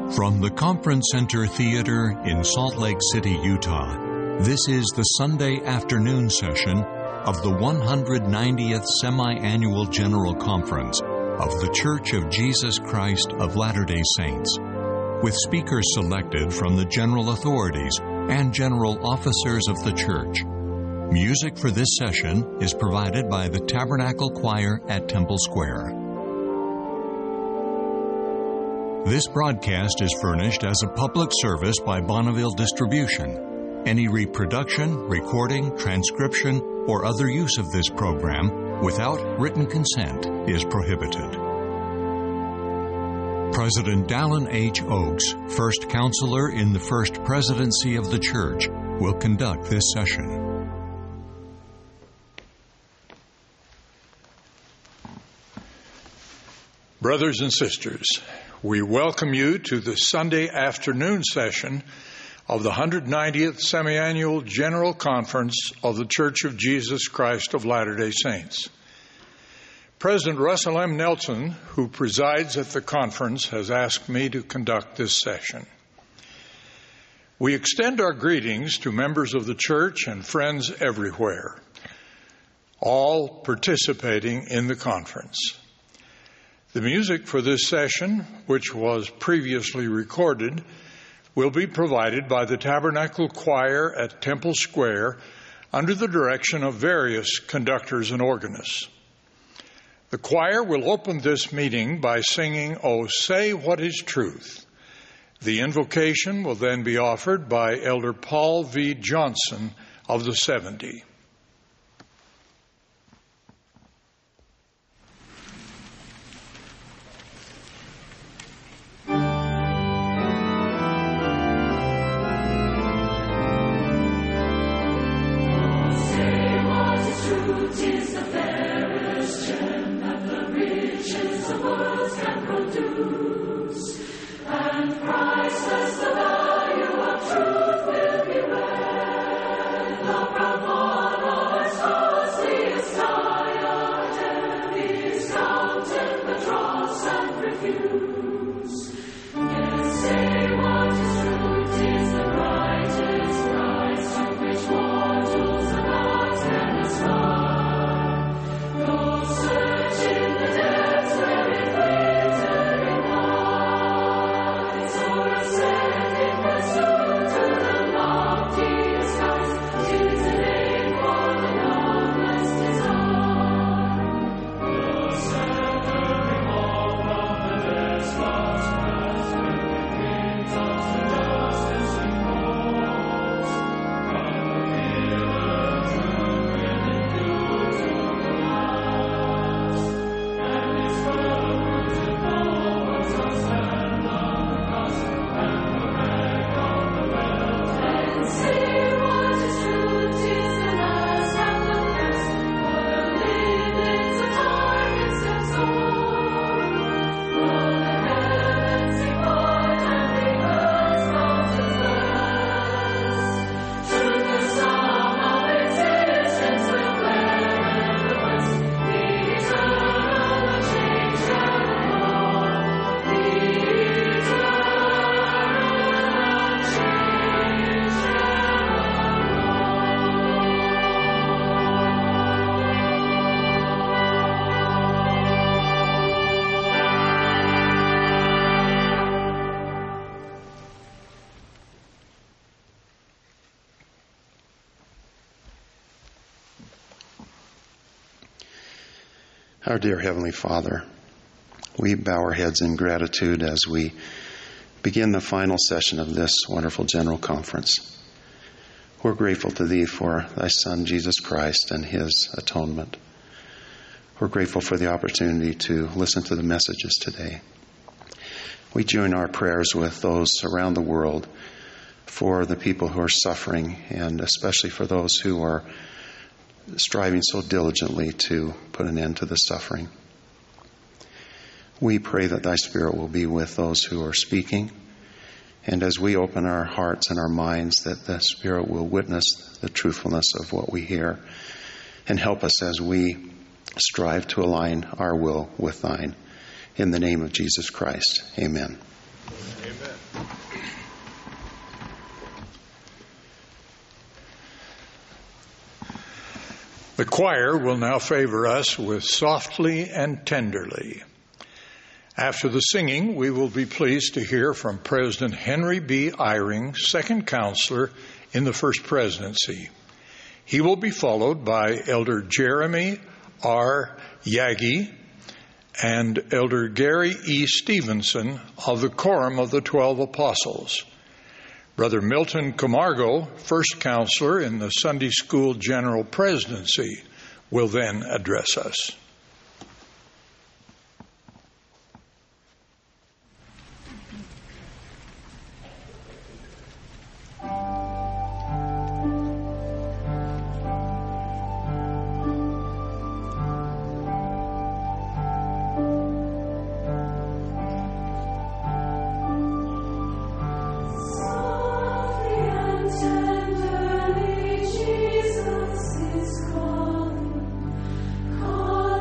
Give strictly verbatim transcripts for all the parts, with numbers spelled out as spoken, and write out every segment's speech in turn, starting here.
From the Conference Center Theater in Salt Lake City, Utah, this is the Sunday afternoon session of the one hundred ninetieth Semi-Annual General Conference of The Church of Jesus Christ of Latter-day Saints, with speakers selected from the general authorities and general officers of the church. Music for this session is provided by the Tabernacle Choir at Temple Square. This broadcast is furnished as a public service by Bonneville Distribution. Any reproduction, recording, transcription, or other use of this program without written consent is prohibited. President Dallin H. Oaks, First Counselor in the First Presidency of the Church, will conduct this session. Brothers and sisters, we welcome you to the Sunday afternoon session of the one hundred ninetieth Semi-Annual General Conference of the Church of Jesus Christ of Latter-day Saints. President Russell M. Nelson, who presides at the conference, has asked me to conduct this session. We extend our greetings to members of the church and friends everywhere, all participating in the conference. The music for this session, which was previously recorded, will be provided by the Tabernacle Choir at Temple Square under the direction of various conductors and organists. The choir will open this meeting by singing, "Oh, Say What is Truth." The invocation will then be offered by Elder Paul V. Johnson of the seventy. Our dear Heavenly Father, we bow our heads in gratitude as we begin the final session of this wonderful General Conference. We're grateful to Thee for Thy Son, Jesus Christ, and His atonement. We're grateful for the opportunity to listen to the messages today. We join our prayers with those around the world for the people who are suffering, and especially for those who are striving so diligently to put an end to the suffering. We pray that Thy Spirit will be with those who are speaking, and as we open our hearts and our minds, that the Spirit will witness the truthfulness of what we hear and help us as we strive to align our will with Thine. In the name of Jesus Christ, amen. Amen. The choir will now favor us with Softly and Tenderly. After the singing, we will be pleased to hear from President Henry B. Eyring, second counselor in the First Presidency. He will be followed by Elder Jeremy R. Yagi and Elder Gary E. Stevenson of the Quorum of the Twelve Apostles. Brother Milton Camargo, first counselor in the Sunday School General Presidency, will then address us. Tenderly, Jesus is calling, calling.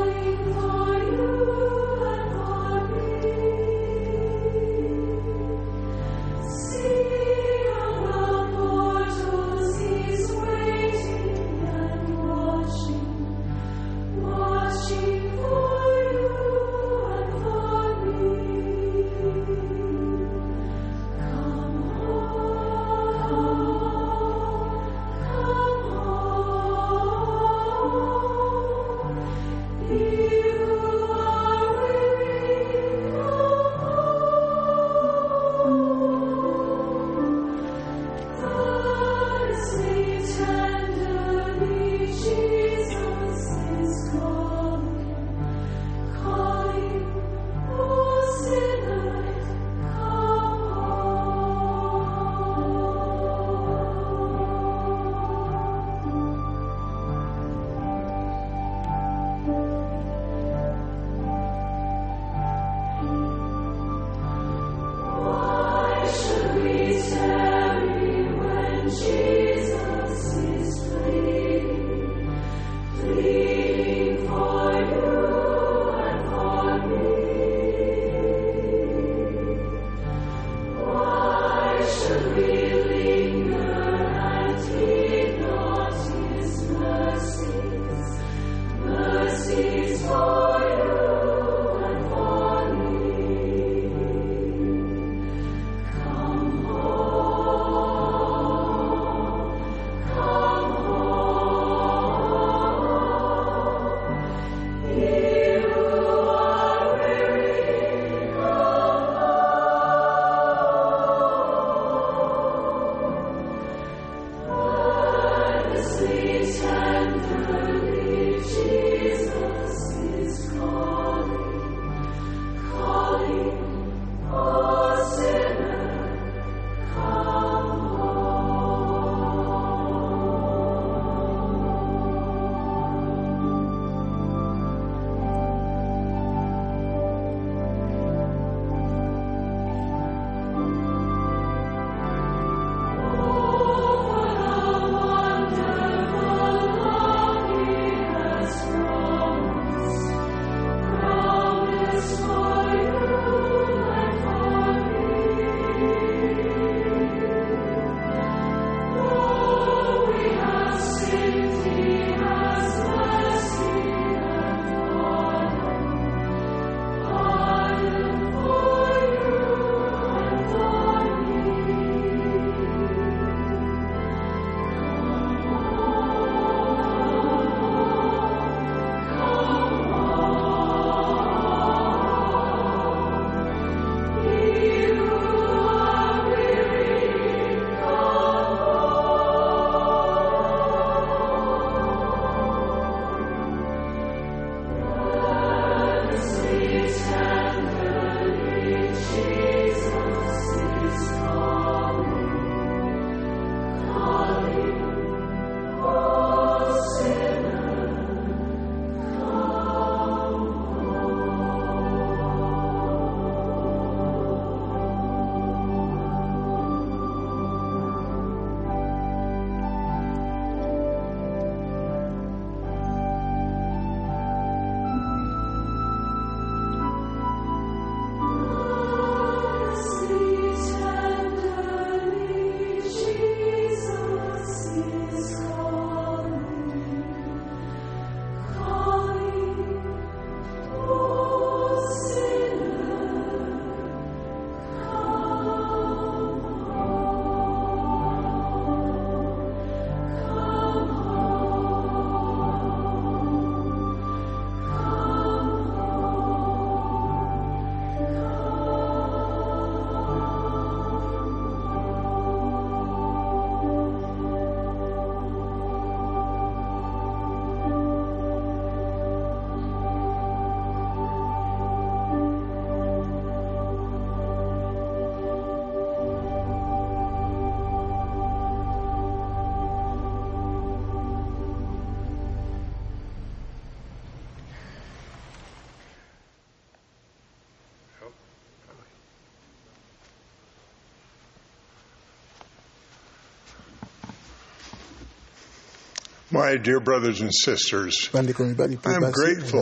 My dear brothers and sisters, I am grateful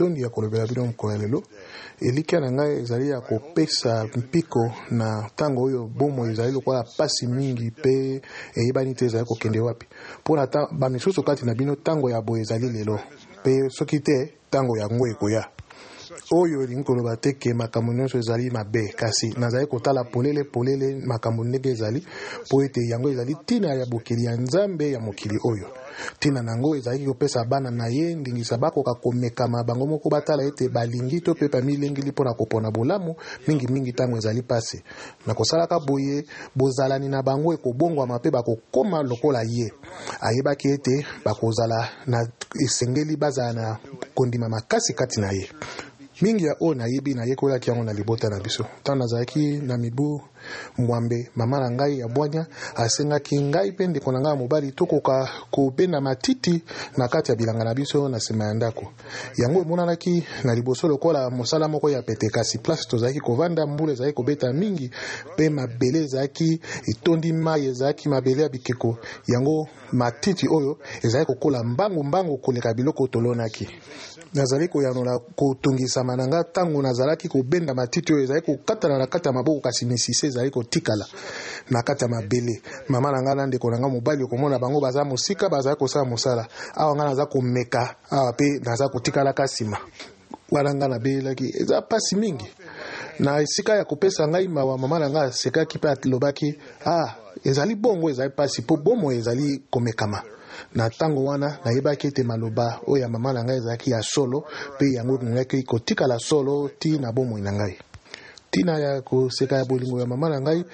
elika na ngai ezali ya kopesa mpiko na tango oyo bomo ezali lokola pasi mingi pe eyebani te ezali kokende wapi mpona bamisusu kati na bino tango ya boye ezali lelo pe soki te tango yango ekoya oyo elingi koloba te ke makambo nyonso ezali mabe kasi nazali kotala polele polele makambo ndenge ezali po ete yango ezali ntina ya bokili ya nzambe ya mokili oyo ntina nango ezali kopesa bana na ye ndingisa bakoka komekama bango moko batala ete balingi to mpe bamilengeli mpona kopona bolamu mingimingi ntango ezali pase na kosalaka boye bozalani na bango ekobongwama mpe bakokoma lokola ye ayebaki ete bakozala na esengeli bazala na kondima makasi kati na ye mingi ya o na yebi na yekolaki yango na libota na biso ntango nazalaki na mibu mwambe mama na ngai ya bwanya asengaki ngai mpe ndeko na ngai ya mobali tokoka kobenda matiti na kati ya bilanga na biso na nsima ya ndako yango emonanaki na liboso lokola mosala moko ya pete kasi place tozalaki kovanda mbula ezalaki kobeta mingi mpe mabele ezalaki etondi mai ezalaki mabele ya bikeko yango matiti oyo ezalaki kokola mbangu mbangu koleka biloko tolonaki nazali koyanola kotungisama na nga ntango nazalaki kobenda matiti oyo ezalaki kokatana na kati ya maboko kasi misise ezalaki kotikala na kati ya mabele mama na nga na ndeko na nga mobali okomona bango baza mosika bazalaki kosala mosala awa nga naza komeka awa mpe naza kotikalaka nsima wana nga nabelelaki eza pasi mingi na esika ya kopesa ngai mawa mama na nga asekaki mpe alobaki ah ezali bongo ezali pasi mpo bomo ezali komekama na tango wana nayebaki ete maloba oyo ya mama na ngai ezalaki ya solo mpe yango ekongaki kotikala solo ti na bomoi na ngai tina ya koseka ya bolingo ya mama na ngai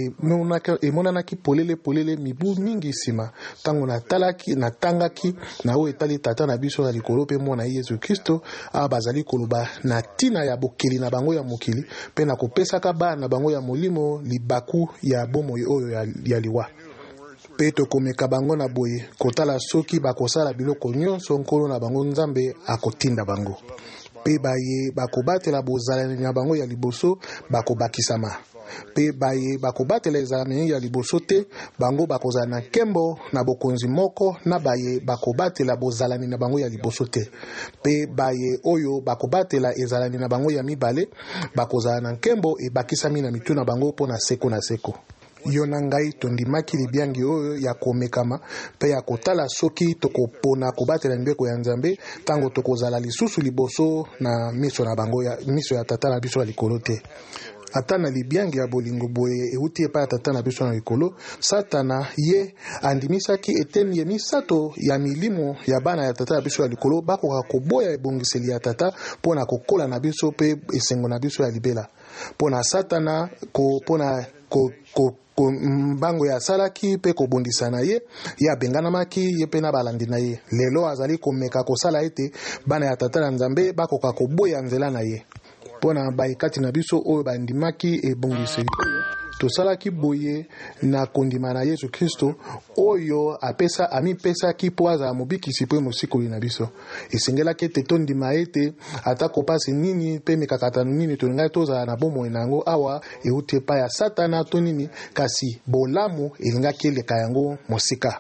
emonanaki polele polele mibu mingi nsima ntango natalaki natangaki na oyo etali tata na biso na likolo mpe mwana Yesu Kristo awa bazali koloba na tina ya bokeli na bango ya mokili mpe na kopesaka bana na bango ya molimo libaku ya bomoi oyo ya, ya liwa mpe tokomeka bango na boye kotala soki bakosala biloko nyonso nkolo na bango nzambe akotinda bango mpe baye bakobatela bozalani na bango ya liboso bakobakisama mpe baye bakobatela ezalani ya liboso te bango bakozala na nkembo na bokonzi moko na baye bakobatela bozalani na bango ya liboso te mpe baye oyo bakobatela ezalani na bango ya mibale bakozala na nkembo ebakisami na mitu na bango mpo na seko na seko yo na ngai tondimaki libiangi oyo ya komekama mpe ya kotala soki tokopona kobatela mibeko ya nzambe ntango tokozala lisusu liboso na miso na bango ya miso ya tata na biso ya likolo te ata na libiangi ya bolingo boye euti epai ya tata na biso na likolo satana ye andimisaki eteni ya misato ya milimo ya bana ya tata na biso ya likolo bakoka koboya ebongiseli ya tata mpona kokola na biso mpe esengo na biso ya libela mpona satana mpona ko, ko, ko mbango ya salaki mpe kobondisa na ye ye abenganamaki ye mpe na balandi na ye lelo azali komeka kosala ete bana ya tata na nzambe bakoka koboya nzela na ye mpona baekati na biso oyo bandimaki ebongiseli tosalaki boye na kondima na Yesu Kristo oyo apesa amipesaki mpo azala mobikisi mpe mosikoli na biso esengelaki ete tondima ete ata kopasi nini mpe mikakatano nini tolingai tozala na bomoi na yango awa euti epai ya satana to nini kasi bolamu elingaki eleka yango mosika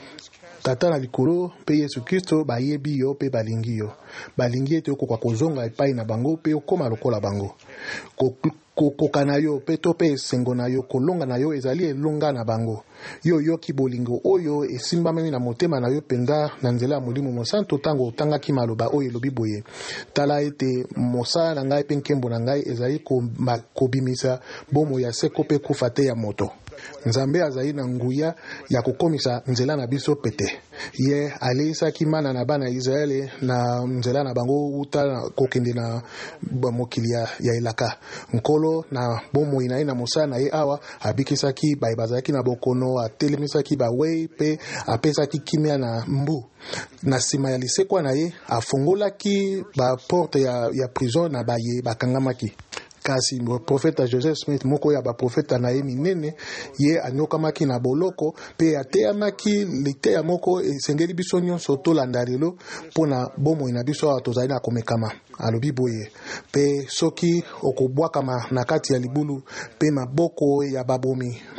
tata na likolo mpe Yesu Kristo bayebi yo mpe balingi yo balingi ete okoka kozonga epai na bango mpe okoma lokola bango kokoka na yo mpe to mpe esengo na yo kolonga na yo ezali elonga na bango yo yoki bolingo oyo esimbamami na motema na yo mpenza na nzela ya molimo mosantu ntango otangaki maloba oyo elobi boye tala ete mosala na ngai mpe nkembo na ngai ezali kobimisa bomoi ya seko mpe kufa te ya moto nzambe azali na nguya ya kokomisa nzela na biso pete ye aleisaki mana na bana ya Israele na nzela na bango uta kokende na mokili ya elaka nkolo na bomoi na ye na mosala na ye awa abikisaki baye bazalaki na bokono atelemisaki bawei mpe apesaki kimia na mbu na nsima ya lisekwa na ye afungolaki baporte ya, ya prison na baye bakangamaki kasi profeta Joseph Smith moko ya ba profeta na ye minene ye anyokamaki na boloko pe ateyamaki liteya moko esengeli biso nyonso tolanda lelo mpona bomoi na biso awa tozali na komekama alobi boye pe soki okobwakama na kati ya libulu pe maboko ya babomi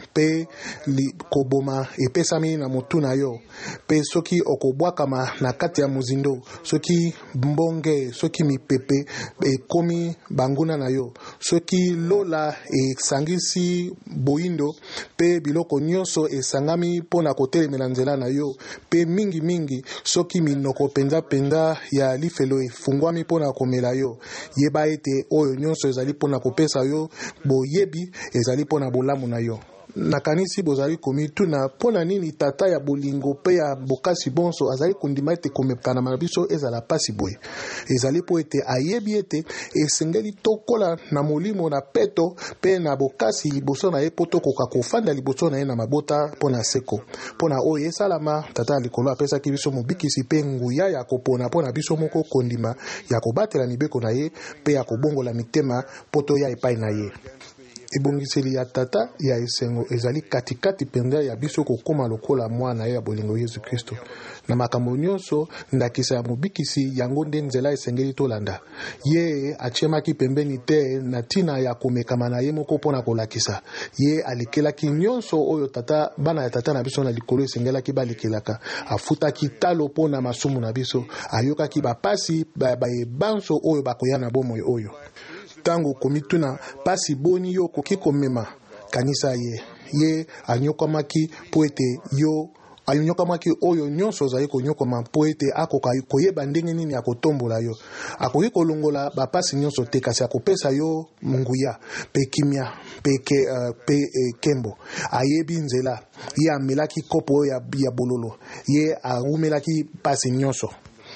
pe li koboma epesami na mutu na yo pe soki okobwakama na kati ya muzindo soki mbonge soki mipepe ekomi banguna na yo soki lola esangisi boindo pe biloko nyonso esangami mpona kotelemela nzela na yo pe mingi mingi soki minoko penza penza ya lifelo efungwami mpona komela yo yeba ete oyo nyonso ezali mpona kopesa yo boyebi ezali mpona bolamu na yo. Nakanisi bozali komituna mpona nini tata ya bolingo pe ya bokasi bonso azali kondima ete komepana na biso ezala pasi boye ezali po ete ayebi ete esengeli tokola na molimo na peto pe na bokasi liboso na ye po tokoka kofanda liboso na ye na mabota mpona seko mpona oyo esalama tata ya likolo apesaki biso mobikisi pe nguya ya kopona mpona biso moko kondima ya kobatela mibeko na ye pe ya kobongola mitema po toya epai na ye. Ebongiseli ya tata ya esengo ezali katikati penza ya biso kokoma lokola mwana ya bolingo Yesu Kristo. Na makambo nyonso ndakisa ya mobikisi yango nde nzela esengeli tolanda. Ye achemaki pembeni te na tina ya komekama na ye moko mpona kolakisa. Ye alikelaki nyonso oyo tata bana ya tata na biso na likolo esengelaki balikelaka. Afutaki talo mpona masumu na biso. Ayokaki bapasi bayebanso oyo bakoya na bomoi oyo. Tango komituna pasi boni yo koki komema kanisa ye ye anyokamaki po ete yo anyokamaki oyo nyonso ozali konyokoma po ete akoka koyeba ndenge nini ya kotombola yo akoki kolongola bapasi nyonso te kasi akopesa yo nguya pe kimia pe, ke, uh, pe eh, kembo ayebi nzela ye amelaki kopo ya, ya bololo ye aumelaki pasi nyonso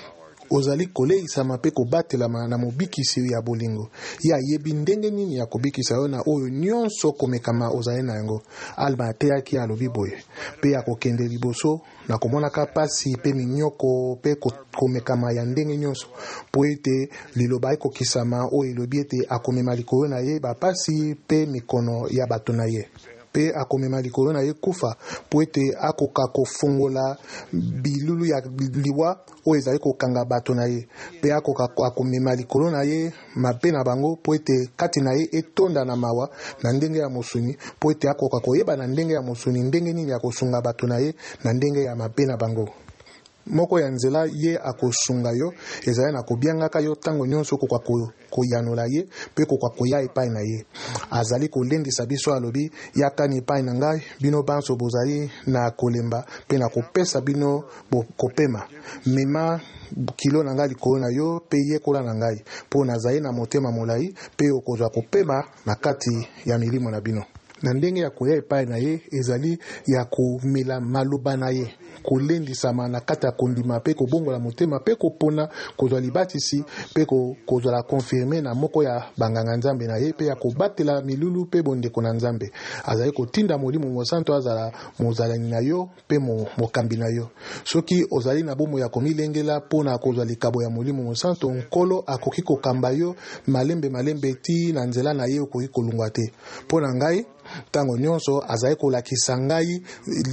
ozali koleisama pe kobatelama na mobikisi ya bolingo ya yebi ndenge nini ya kobikisa yo na oyo nyonso komekama ozali na yango alba ateyaki alobi boye pe ya kokende liboso na komonaka pasi pe minyoko pe komekama ya ndenge nyonso po ete liloba ekokisama oyo elobi ete akomema likolo na ye bapasi pe mikono ya bato na ye pe akomema likolo na ye kufa po ete akoka kofungola bilulu ya liwa oyo ezali kokanga bato na ye pe akoka akomema likolo na ye mabe na bango po ete kati na ye etonda na mawa na ndenge ya mosuni po ete akoka koyeba na ndenge ya mosuni ndenge nini ya kosunga bato na ye na ndenge ya mabe na bango. Moko ya nzela ye akosunga yo ezali na kobiangaka yo tango nyonso koka koyanola ye pe koka koya epai na ye azali kolendisa biso alobi yakani epai na ngai bino banso bozali na kolemba pe na kopesa bino kopema mema kilo na ngai likolo na yo pe yekola na ngai po nazali na motema molai pe okozwa kopema na kati ya milimo na bino na ndenge ya koya epai na ye ezali ya komela maloba na ye kolendisama na kati ya kondima pe kobongola motema pe kopona kozwa libatisi pe kozwa la confirme na moko ya banganga nzambe na ye pe ya kobatela milulu pe bondeko na nzambe azali kotinda molimo mosanto azala mozalani na yo pe mokambi na yo soki ozali na bomo ya komilengela pona kozwa likabo ya molimo mosanto nkolo akoki kokamba yo malembe malembe ti na nzela na ye okoki kolungwa te pona ngai tango nyonso azali kolakisa ngai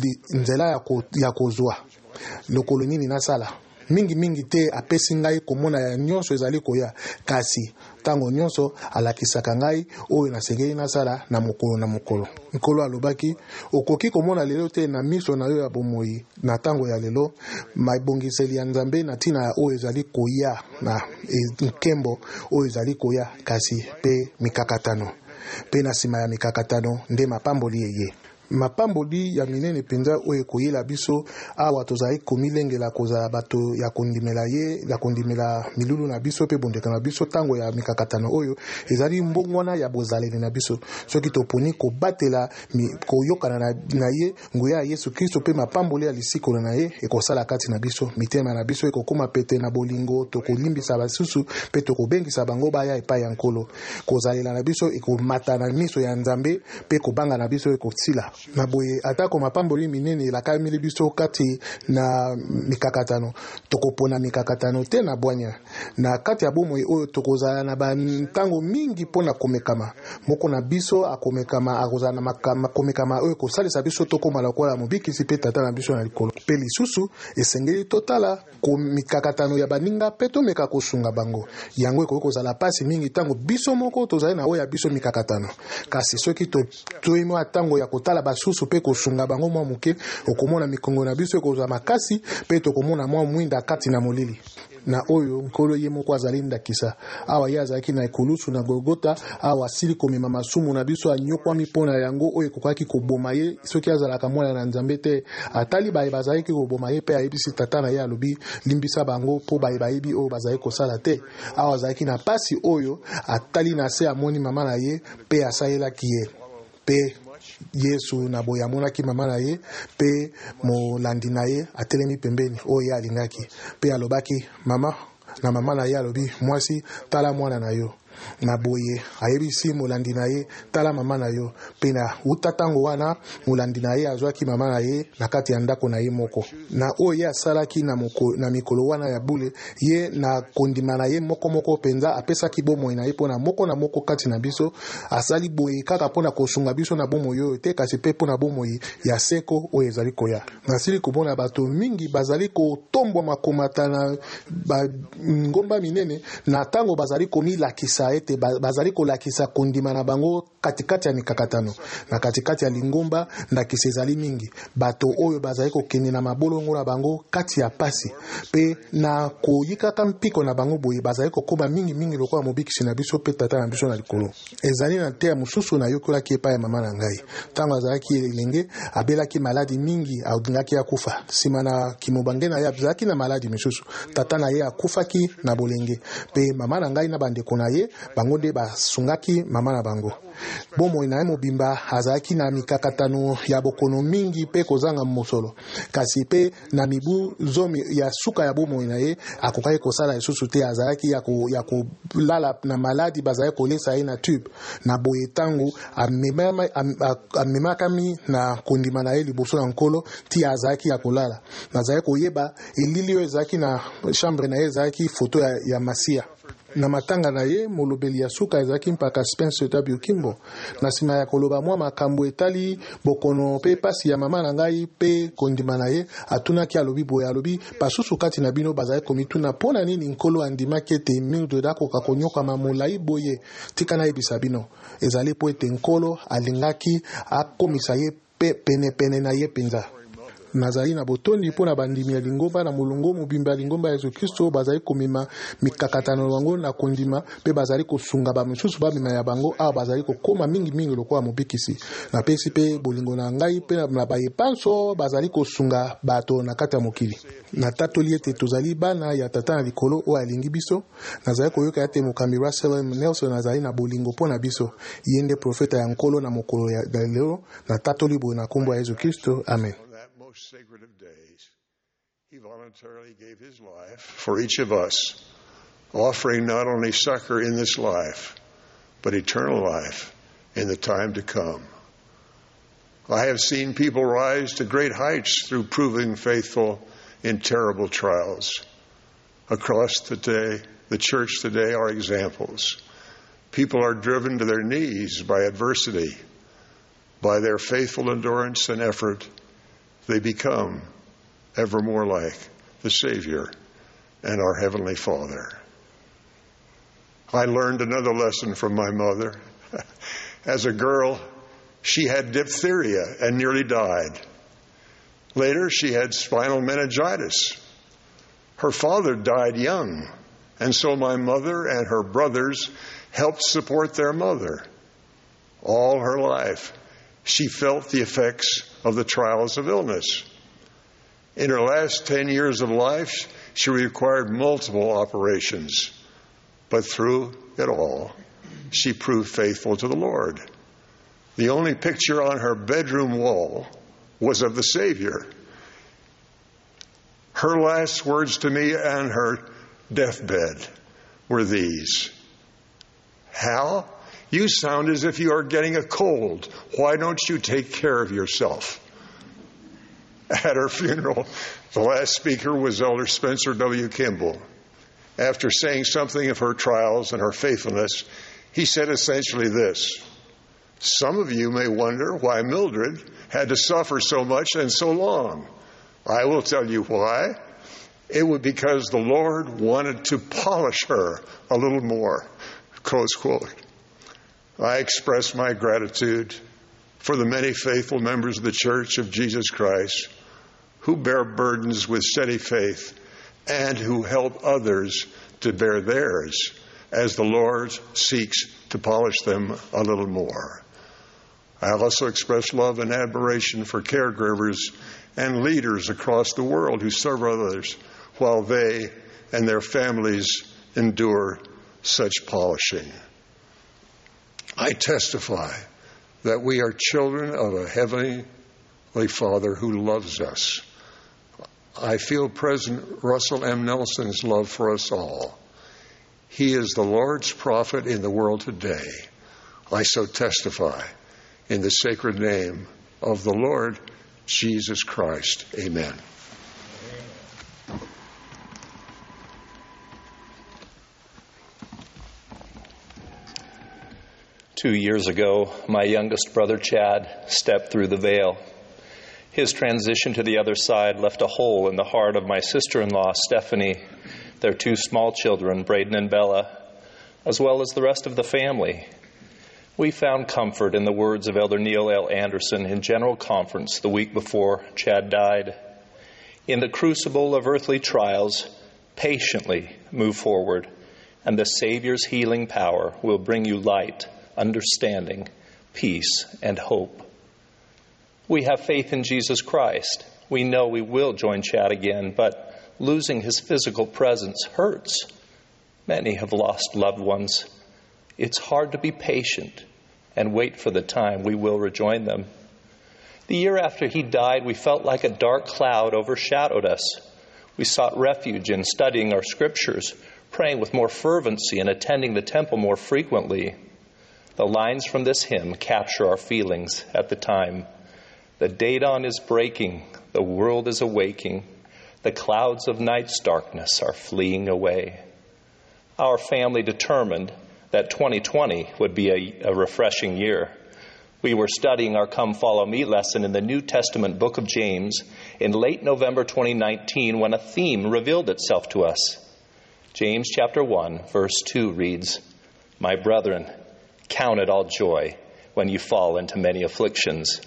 nzela ya, ko, ya kozwa lokolo nini nasala mingi mingi te apesi ngai komona ya nyonso ezali koya kasi tango nyonso alakisaka ngai oyo nasengeli nasala na mokolo na mokolo nkolo alobaki okoki komona lelo te na miso na yo ya bomoi na tango ya lelo mabongiseli ya nzambe na tina oyo ezali koya na nkembo oyo ezali koya kasi pe mikakatano pe na sima ya mikakatano nde mapamboli yeye mapamboli ya minene penza oyo koyela biso awa tozali komilengela kozala bato ya kondimela ye ya kondimela milulu na biso pe bondeka na biso tango ya mikakatano oyo ezali mbongwana ya bozaleli na biso soki toponi kobatela koyokana na, na ye nguya ya Yesu Kristo pe mapamboli ya lisikolo na ye ekosala kati na biso mitema na biso ekokoma pete na bolingo tokolimbisa basusu pe tokobengisa bango baya epai ya nkolo kozalela na biso ekomata na miso ya nzambe pe kobanga na biso ekosila na boye atako mapamboli minene elakamili biso kati na mikakatano tokopona mikakatano te na bwanya na kati ya bomoi oyo tokozala na bantango mingi pona komekama moko na biso akomekama akozala na makomekama oyo kosalisa biso tokoma lokola mobikisi pe tata na biso na likolo pe lisusu esengeli totala mikakatano ya baninga pe tomeka kosunga bango yango ekoki kozala pasi mingi tango biso moko tozali na oyo ya biso mikakatano kasi soki toyimo tango ya kotala basusu pe kosunga bango mwa muke okomona mikongo na biso ekozwa makasi pe tokomona mwa mwinda kati na molili na oyo nkolo ye moko azali ndakisa awa ye azalaki na ekulusu na Golgota awa asili komema masumu na biso anyokwami mpona yango oyo ekokaki koboma ye soki azalaka mwana na Nzambe te atali baye bazalaki koboma ye pe ayebisi tata na ye alobi limbisa bango mpo baye bayebi oyo bazali kosala te awa azalaki na pasi oyo atali na se amoni mama na ye pe asalelaki ye pe Yesu na boya amonaki mama na ye pe molandi na ye atelemi pembeni oyo ye alingaki pe alobaki mama na mama na ye alobi mwasi tala mwana na yo na boye ayebisi molandi na ye tala mama na yo pe na uta tango wana molandi na ye azwaki mama na ye na kati ya ndako na ye moko na oyo ye asalaki na, moko, na mikolo wana ya bule ye na kondima na ye moko moko penza apesaki bomoi na ye mpona moko na moko kati na biso asali boye kaka mpona kosunga biso na bomoi oyo te kasi pe mpona bomoi ya seko oyo ezali koya nasili komona bato mingi bazali kotombwa makomata na ba, ngomba minene na tango bazali komilakisa ete bazali kolakisa kondima na bango katikati ya mikakatano na katikati ya lingomba ndakisa ezali mingi bato oyo bazali kokende na mabolongo na bango kati ya pasi pe na koyikaka mpiko na bango boye bazali kokoma mingi mingi lokola mobikisi na biso pe tata na biso na likolo ezali na te ya mosusu na yokolaki epai ya mama na ngai ntango azalaki elenge abelaki maladi mingi alingaki akufa nsima na kimobange na ye azalaki na maladi misusu tata na ye akufaki na bolenge pe mama na ngai na bandeko na ye bango nde basungaki mama na bango bomoi na ye mobimba azalaki na mikakatano ya bokono mingi pe kozanga mosolo kasi pe na mibu zomi ya suka ya bomoi na ye akokaki kosala lisusu te azalaki ya kolala na maladi bazalaki kolesa ye na tube na boye tango amemakami na kondima na ye liboso na nkolo ti azalaki ya kolala nazalaki koyeba elili oyo ezalaki na chambre na ye ezalaki foto ya, ya Masia na matanga na ye molobeli ya suka ezalaki mpaka Spencer W. Kimbo na nsima ya koloba mwa makambo etali bokono pe pasi ya mama na ngai pe kondima na ye atunaki alobi boye alobi basusu kati na bino bazali komituna mpona nini nkolo andimaki ete Mildred akoka konyokama molai boye tika na yebisa bino ezali po ete nkolo alingaki akomisa ye pe pene pene na ye penza nazali na botondi mpona bandimi ya lingomba na molongo mobimba ya lingomba ya Yesu Kristo bazali komema mikakatano bango na kondima pe bazali kosunga bamisusu bamema ya bango awa bazali kokoma mingi mingi lokola mobikisi napesi pe bolingo na ngai pe na bayepanso bazali kosunga bato na kati ya mokili na tatoli ete tozali bana ya tata na likolo oyo alingi biso nazali koyoka ete mokambi Russell Nelson azali na bolingo mpona biso ye nde profeta ya nkolo na mokolo ya lelo na tatoli boye na kombo ya Yesu Kristo amen. Sacred of days, he voluntarily gave his life for each of us, offering not only succor in this life, but eternal life in the time to come. I have seen people rise to great heights through proving faithful in terrible trials. Across today, the church today are examples. People are driven to their knees by adversity. By their faithful endurance and effort, they become ever more like the Savior and our Heavenly Father. I learned another lesson from my mother. As a girl, she had diphtheria and nearly died. Later, she had spinal meningitis. Her father died young, and so my mother and her brothers helped support their mother. All her life, she felt the effects of the trials of illness. In her last ten years of life, she required multiple operations. But through it all, she proved faithful to the Lord. The only picture on her bedroom wall was of the Savior. Her last words to me on her deathbed were these: "Hal, you sound as if you are getting a cold. Why don't you take care of yourself?" At her funeral, the last speaker was Elder Spencer W. Kimball. After saying something of her trials and her faithfulness, he said essentially this: "Some of you may wonder why Mildred had to suffer so much and so long. I will tell you why. It was because the Lord wanted to polish her a little more." Close quote. I express my gratitude for the many faithful members of the Church of Jesus Christ who bear burdens with steady faith and who help others to bear theirs as the Lord seeks to polish them a little more. I also express love and admiration for caregivers and leaders across the world who serve others while they and their families endure such polishing. I testify that we are children of a heavenly Father who loves us. I feel President Russell M. Nelson's love for us all. He is the Lord's prophet in the world today. I so testify in the sacred name of the Lord Jesus Christ. Amen. Two years ago, my youngest brother, Chad, stepped through the veil. His transition to the other side left a hole in the heart of my sister-in-law, Stephanie, their two small children, Braden and Bella, as well as the rest of the family. We found comfort in the words of Elder Neil L. Anderson in General Conference the week before Chad died. In the crucible of earthly trials, patiently move forward, and the Savior's healing power will bring you light, understanding, peace, and hope. We have faith in Jesus Christ. We know we will join Chad again, but losing his physical presence hurts. Many have lost loved ones. It's hard to be patient and wait for the time we will rejoin them. The year after he died, we felt like a dark cloud overshadowed us. We sought refuge in studying our scriptures, praying with more fervency, and attending the temple more frequently. The lines from this hymn capture our feelings at the time. The day dawn is breaking, the world is awaking, the clouds of night's darkness are fleeing away. Our family determined that twenty twenty would be a, a refreshing year. We were studying our Come Follow Me lesson in the New Testament book of James in late November twenty nineteen when a theme revealed itself to us. James chapter one, verse two reads, "My brethren, count it all joy when you fall into many afflictions."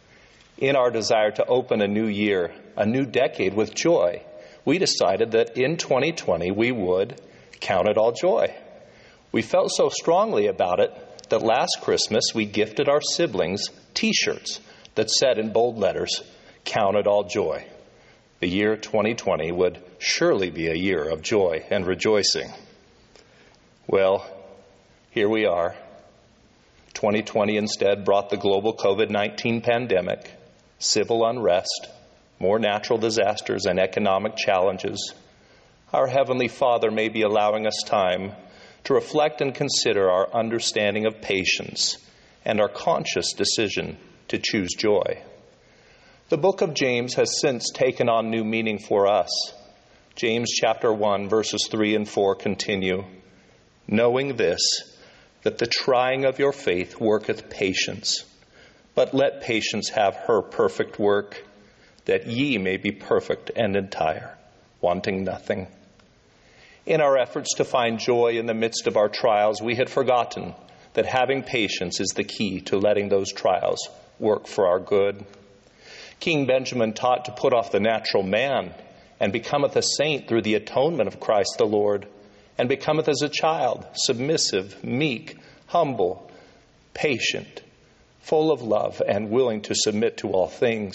In our desire to open a new year, a new decade with joy, we decided that in twenty twenty we would count it all joy. We felt so strongly about it that last Christmas we gifted our siblings T-shirts that said in bold letters, "Count it all joy." The year twenty twenty would surely be a year of joy and rejoicing. Well, here we are. twenty twenty instead brought the global covid nineteen pandemic, civil unrest, more natural disasters, and economic challenges. Our Heavenly Father may be allowing us time to reflect and consider our understanding of patience and our conscious decision to choose joy. The book of James has since taken on new meaning for us. James chapter one, verses three and four continue, "Knowing this, that the trying of your faith worketh patience. But let patience have her perfect work, that ye may be perfect and entire, wanting nothing." In our efforts to find joy in the midst of our trials, we had forgotten that having patience is the key to letting those trials work for our good. King Benjamin taught to put off the natural man, and becometh a saint through the atonement of Christ the Lord, and becometh as a child, submissive, meek, humble, patient, full of love, and willing to submit to all things.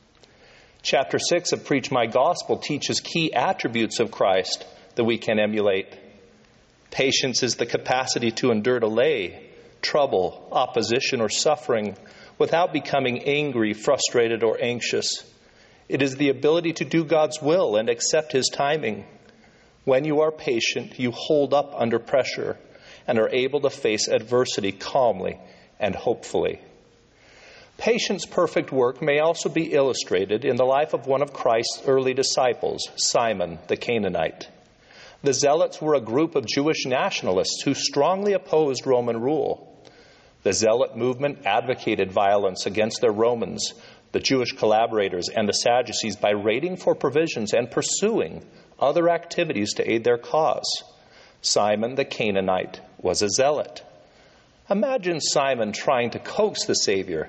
Chapter six of Preach My Gospel teaches key attributes of Christ that we can emulate. Patience is the capacity to endure delay, trouble, opposition, or suffering without becoming angry, frustrated, or anxious. It is the ability to do God's will and accept His timing. When you are patient, you hold up under pressure and are able to face adversity calmly and hopefully. Patience' perfect work may also be illustrated in the life of one of Christ's early disciples, Simon the Canaanite. The Zealots were a group of Jewish nationalists who strongly opposed Roman rule. The Zealot movement advocated violence against their Romans, the Jewish collaborators, and the Sadducees by raiding for provisions and pursuing other activities to aid their cause. Simon the Canaanite was a zealot. Imagine Simon trying to coax the Savior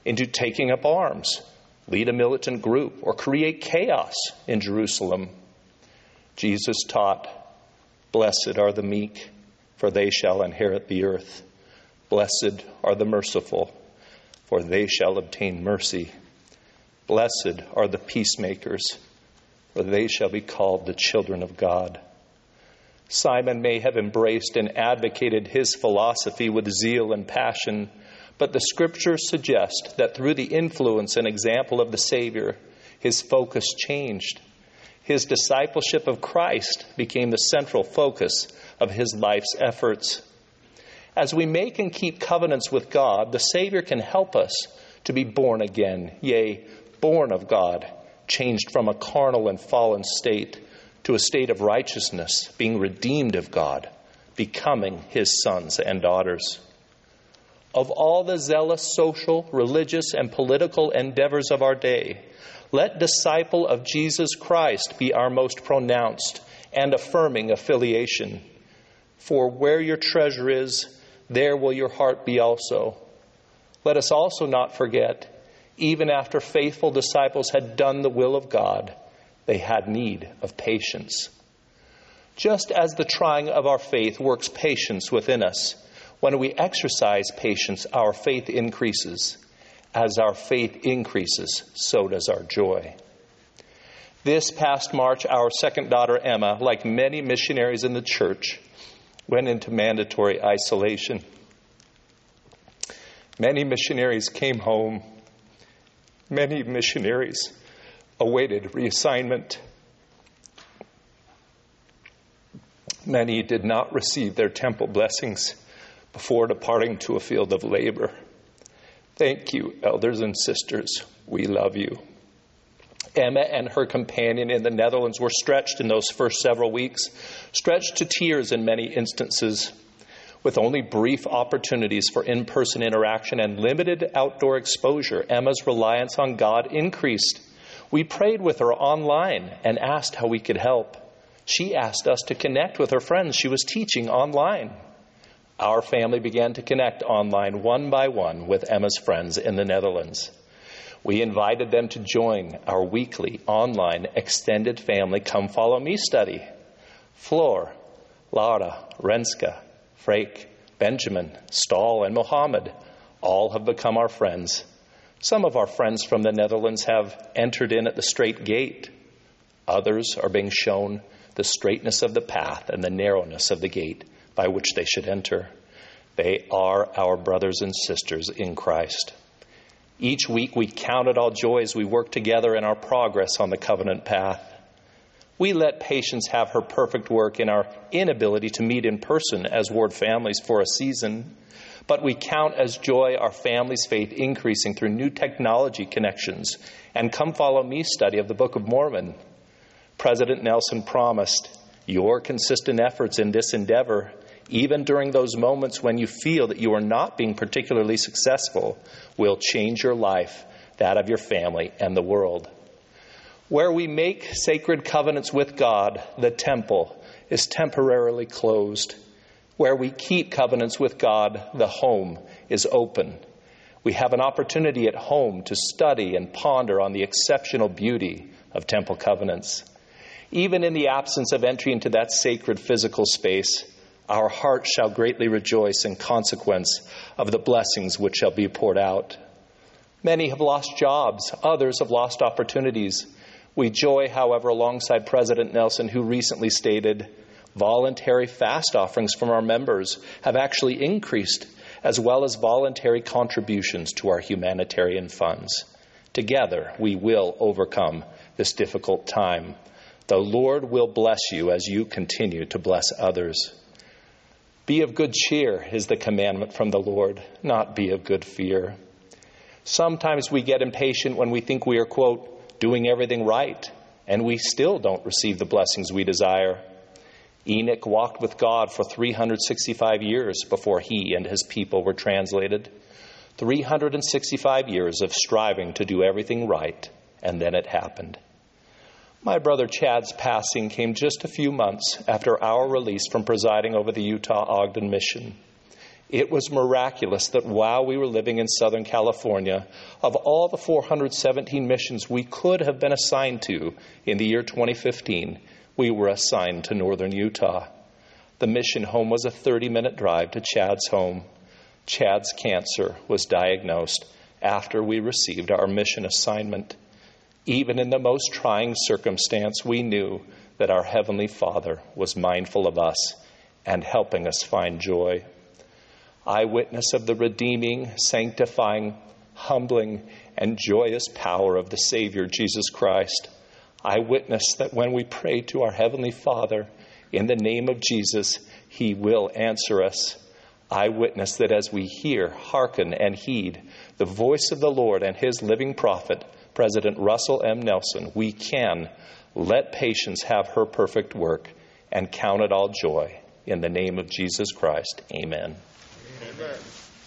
into taking up arms, lead a militant group, or create chaos in Jerusalem. Jesus taught, "Blessed are the meek, for they shall inherit the earth. Blessed are the merciful, for they shall obtain mercy. Blessed are the peacemakers, for they shall be called the children of God." Simon may have embraced and advocated his philosophy with zeal and passion, but the scriptures suggest that through the influence and example of the Savior, his focus changed. His discipleship of Christ became the central focus of his life's efforts. As we make and keep covenants with God, the Savior can help us to be born again, yea, born of God, changed from a carnal and fallen state to a state of righteousness, being redeemed of God, becoming his sons and daughters. Of all the zealous social, religious, and political endeavors of our day, let disciple of Jesus Christ be our most pronounced and affirming affiliation. For where your treasure is, there will your heart be also. Let us also not forget, even after faithful disciples had done the will of God, they had need of patience. Just as the trying of our faith works patience within us, when we exercise patience, our faith increases. As our faith increases, so does our joy. This past March, our second daughter, Emma, like many missionaries in the church, went into mandatory isolation. Many missionaries came home. Many missionaries awaited reassignment. Many did not receive their temple blessings before departing to a field of labor. Thank you, elders and sisters. We love you. Emma and her companion in the Netherlands were stretched in those first several weeks, stretched to tears in many instances. With only brief opportunities for in-person interaction and limited outdoor exposure, Emma's reliance on God increased. We prayed with her online and asked how we could help. She asked us to connect with her friends she was teaching online. Our family began to connect online one by one with Emma's friends in the Netherlands. We invited them to join our weekly online extended family Come Follow Me study. Floor, Laura, Renska, Freek, Benjamin, Stahl, and Mohammed all have become our friends. Some of our friends from the Netherlands have entered in at the straight gate. Others are being shown the straightness of the path and the narrowness of the gate by which they should enter. They are our brothers and sisters in Christ. Each week we count it all joy as we work together in our progress on the covenant path. We let patience have her perfect work in our inability to meet in person as ward families for a season, but we count as joy our family's faith increasing through new technology connections and Come Follow Me study of the Book of Mormon. President Nelson promised, your consistent efforts in this endeavor, even during those moments when you feel that you are not being particularly successful, will change your life, that of your family, and the world. Where we make sacred covenants with God, the temple is temporarily closed. Where we keep covenants with God, the home is open. We have an opportunity at home to study and ponder on the exceptional beauty of temple covenants. Even in the absence of entry into that sacred physical space, our hearts shall greatly rejoice in consequence of the blessings which shall be poured out. Many have lost jobs. Others have lost opportunities. We joy, however, alongside President Nelson, who recently stated, voluntary fast offerings from our members have actually increased, as well as voluntary contributions to our humanitarian funds. Together, we will overcome this difficult time. The Lord will bless you as you continue to bless others. Be of good cheer is the commandment from the Lord, not be of good fear. Sometimes we get impatient when we think we are, quote, doing everything right, and we still don't receive the blessings we desire. Enoch walked with God for three hundred sixty-five years before he and his people were translated. three hundred sixty-five years of striving to do everything right, and then it happened. My brother Chad's passing came just a few months after our release from presiding over the Utah Ogden mission. It was miraculous that while we were living in Southern California, of all the four hundred seventeen missions we could have been assigned to in the year twenty fifteen, we were assigned to Northern Utah. The mission home was a thirty-minute drive to Chad's home. Chad's cancer was diagnosed after we received our mission assignment. Even in the most trying circumstance, we knew that our Heavenly Father was mindful of us and helping us find joy. Eyewitness of the redeeming, sanctifying, humbling, and joyous power of the Savior, Jesus Christ. Eyewitness that when we pray to our Heavenly Father in the name of Jesus, He will answer us. Eyewitness that as we hear, hearken, and heed the voice of the Lord and His living prophet, President Russell M. Nelson, we can let patience have her perfect work and count it all joy. In the name of Jesus Christ, amen. Amen.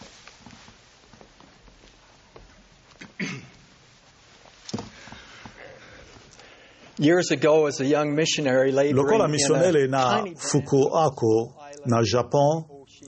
Years ago, as a young missionary laboring lokola in misionele a na tiny Fukuoka na Japon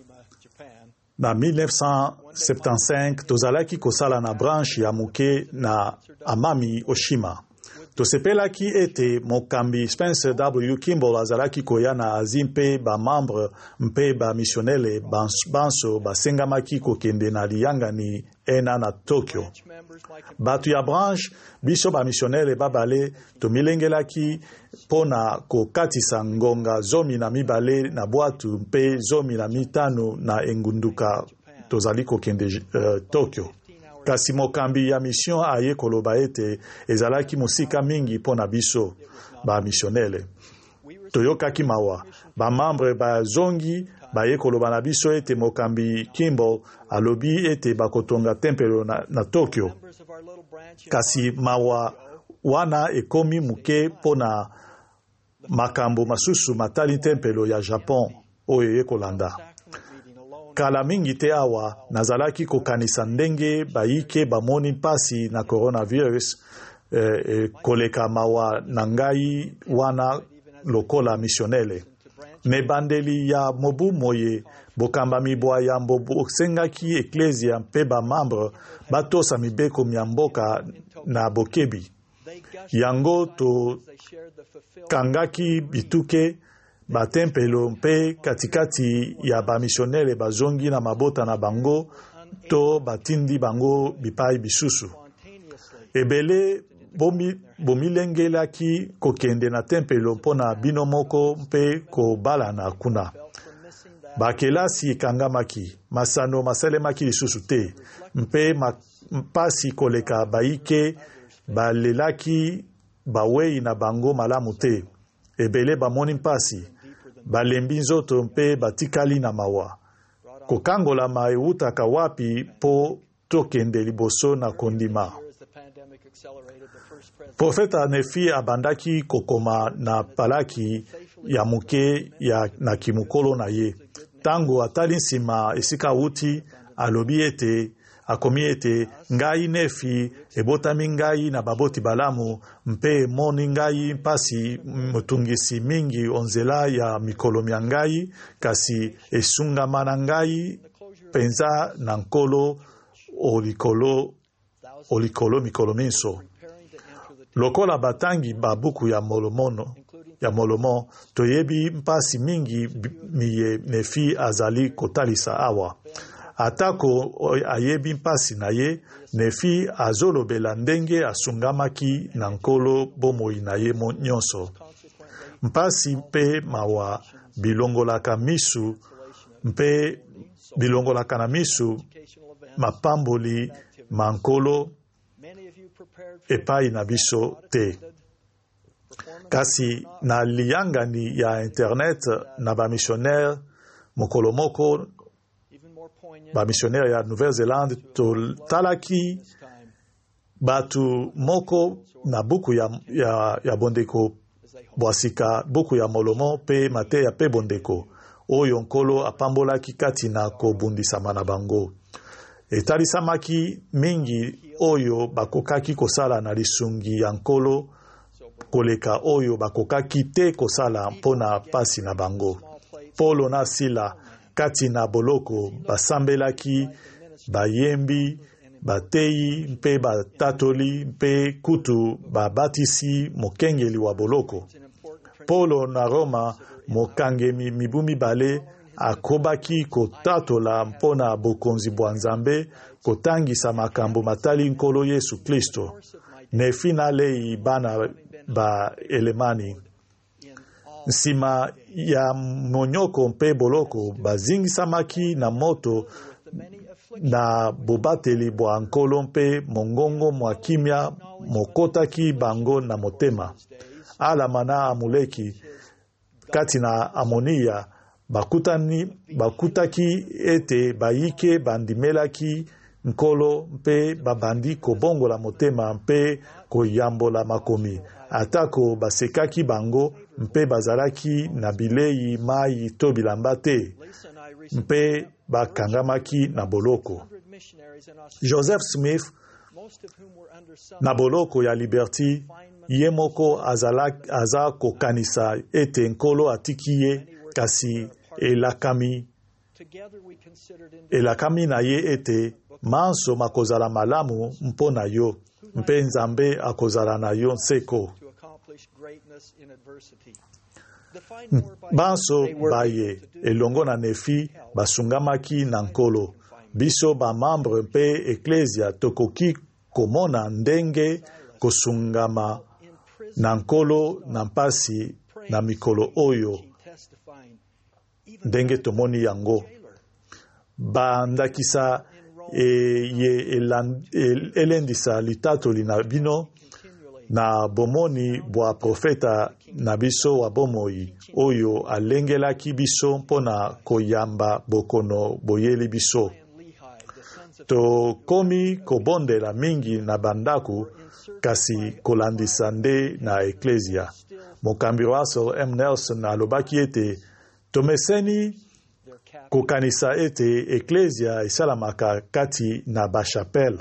na mille neuf cent septantacinq tozalaki kosala na branche ya muke na Amami Oshima. Tosepelaki ete mokambi Spencer W. Kimball azalaki koya na Asie mpe ba membre mpe ba misionele banso basengamaki kokende na liyangani ena na Tokyo. Batu ya branche biso ba misionele babale tomilengelaki pona kokatisa ngonga zomi na mibale na bwatu mpe zomi na mitano na engunduka tozali kokende uh, Tokyo. Kasi mokambi ya mission aye koloba ete ezalaki musika mingi pona biso ba misionele. Toyokaki mawa ba membre ba zongi baye koloba na biso ete mokambi Kimball alobi ete bakotonga tempelo na, na Tokyo. Kasi mawa wana ekomi muke pona makambo masusu matali tempelo ya Japon oyo ekolanda. Kala mingi te awa nazalaki kokanisa ndenge bayike bamoni mpasi na coronavirus eh, eh, koleka mawa na ngai wana lokola misionele. Mebandeli ya mobu moye bokamba mibwa ya mbobo sengaki eklesia mpe ba membre batosa mibeko mya mboka na bokebi. Yango to kangaki bituke batempelo mpe katikati ya bamisionele bazongi na mabota na bango to batindi bango bipai bisusu. Ebele bomi, bomilengelaki kokende na tempelo mpona bino moko mpe kobalana kuna. Bakelasi ekangamaki, masano masalemaki lisusu te, mpe mpasi koleka baike balelaki bawei na bango malamu te. Ebele bamoni mpasi, balembi nzoto mpe batikali na mawa. Kokangola maewutaka wapi po tokende liboso na kondima. Profeta Nefi abandaki kokoma na palaki ya muke ya na kimukolo na ye. Tango atali nsima esika uti alobi ete akomi ete ngai Nefi ebotami ngai na baboti balamu mpe moni ngai mpasi mutungisi mingi onzela ya mikolo mya ngai kasi esungama na ngai penza na nkolo olikolo olikolo mikolo minso. Lokola batangi babuku ya molomono ya molomo toyebi mpasi mingi miye Nefi azali kotalisa awa. Atako ayebi mpasi na ye, Nefi azolobela ndenge asungamaki na nkolo bomoi na ye nyonso. Mpasi mpe mawa bilongolaka misu mpe bilongolaka na misu mapamboli mankolo epai na biso te. Kasi na liyangani ya internet na ba missionnaire mokolo moko ba missionnaire ya Nouvelle-Zélande to talaki batu moko na buku ya, ya, ya bondeko bwasika buku ya molomo pe mate ya pe bondeko oyo nkolo apambolaki kati na kobundisama na bango. Etalisamaki mingi oyo bakokaki kosala na lisungi ya nkolo koleka oyo bakokaki te kosala mpona pasi na bango. Polo na Sila kati na boloko basambelaki, bayembi, bateyi mpe batatoli mpe kutu babatisi mokengeli wa boloko. Polo na Roma mokangemi mibu mibale akobaki kotatola mpona bokonzi bwa Nzambe kotangisa makambo matali nkolo Yesu Kristo. Nefi na lei bana ba elemani. Nsima ya monyoko mpe boloko bazingisamaki na moto na bobateli bwa nkolo mpe mongongo mwa kimia mokotaki bango na motema. Alama na amuleki kati na amonia bakutani bakutaki ete bayike bandimelaki nkolo mpe babandi kobongola motema mpe koyambola makomi. Atako basekaki bango mpe bazalaki na bilei mai to bilamba te mpe bakangamaki na boloko. Joseph Smith na boloko ya Liberty ye moko azala aza kokanisa ete nkolo atiki ye kasi elakami elakami na ye ete manso makozala malamu mpona yo mpe Nzambe akozala na yo nseko. Banso baye elongo na Nefi basungamaki na nkolo. Biso ba membre mpe eklesia tokoki komona ndenge kosungama na nkolo na mpasi na mikolo oyo ndenge tomoni yango. Bandakisa e ye eland, el, elendisa litatoli na bino na bomoni bwa profeta na biso wa bomoi oyo alengelaki biso mpona koyamba bokono boyeli biso. To komi kobondela mingi na bandaku kasi kolandisa nde na eklesia. Mokambi Russell M. Nelson alobaki ete tomeseni kokanisa ete eklesia esalamaka kati na bachapelle.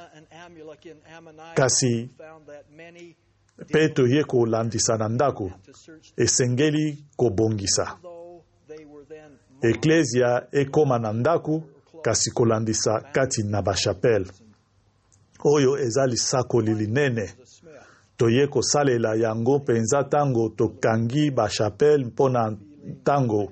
Kasi pe toye kolandisa na ndako esengeli kobongisa. Eklesia ekoma na ndako kasi kolandisa kati na bachapelle. Oyo eza lisakoli linene. Toye kosalela yango penza tango tokangi bachapelle mpona tango.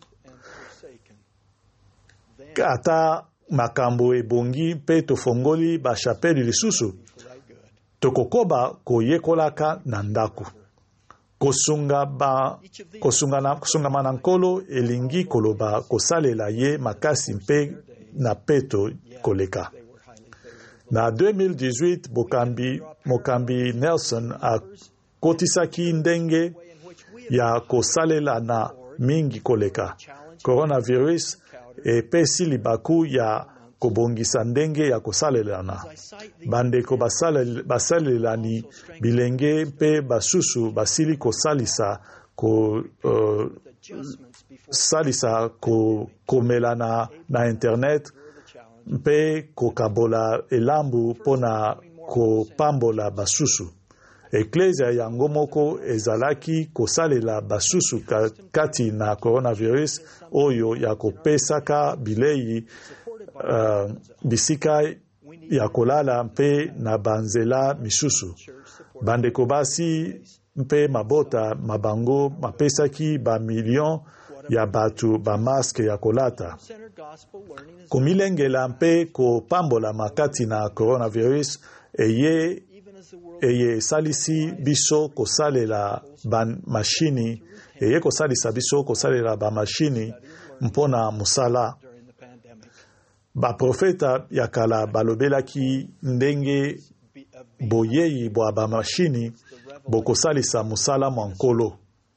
Ata makambo ebongi pe tofongoli bachapelle lisusu. Tokokoba koyekolaka na ndako. Kosunga ba kosunga na kosunga manankolo elingi koloba kosalela ye makasi mpe na peto koleka. Na deux mille dix-huit bokambi mokambi Nelson akotisaki ndenge ya kosalela na mingi koleka. Coronavirus epesi libaku ya kobongisa ndenge ya kosalelana. Bandeko basalelani bilenge mpe basusu basili kosalisa ko uh, salisa ko komelana na internet mpe kokabola elambu pona kopambola basusu. Eklesia yango moko ezalaki kosalela basusu kati na coronavirus oyo ya kopesaka bilei uh, bisika ya kolala mpe na banzela misusu. Bandeko basi mpe mabota mabango mapesaki ba million ya batu ba maske ya kolata. Komilengela mpe kopambola makati na coronavirus eye eye salisi biso kosalela ban machini eye kosalisa biso kosalela ba machini mpona musala. Ba profeta ya kala balobelaki ndenge boyeyi bwa ba machini bokosalisa musala mwankolo.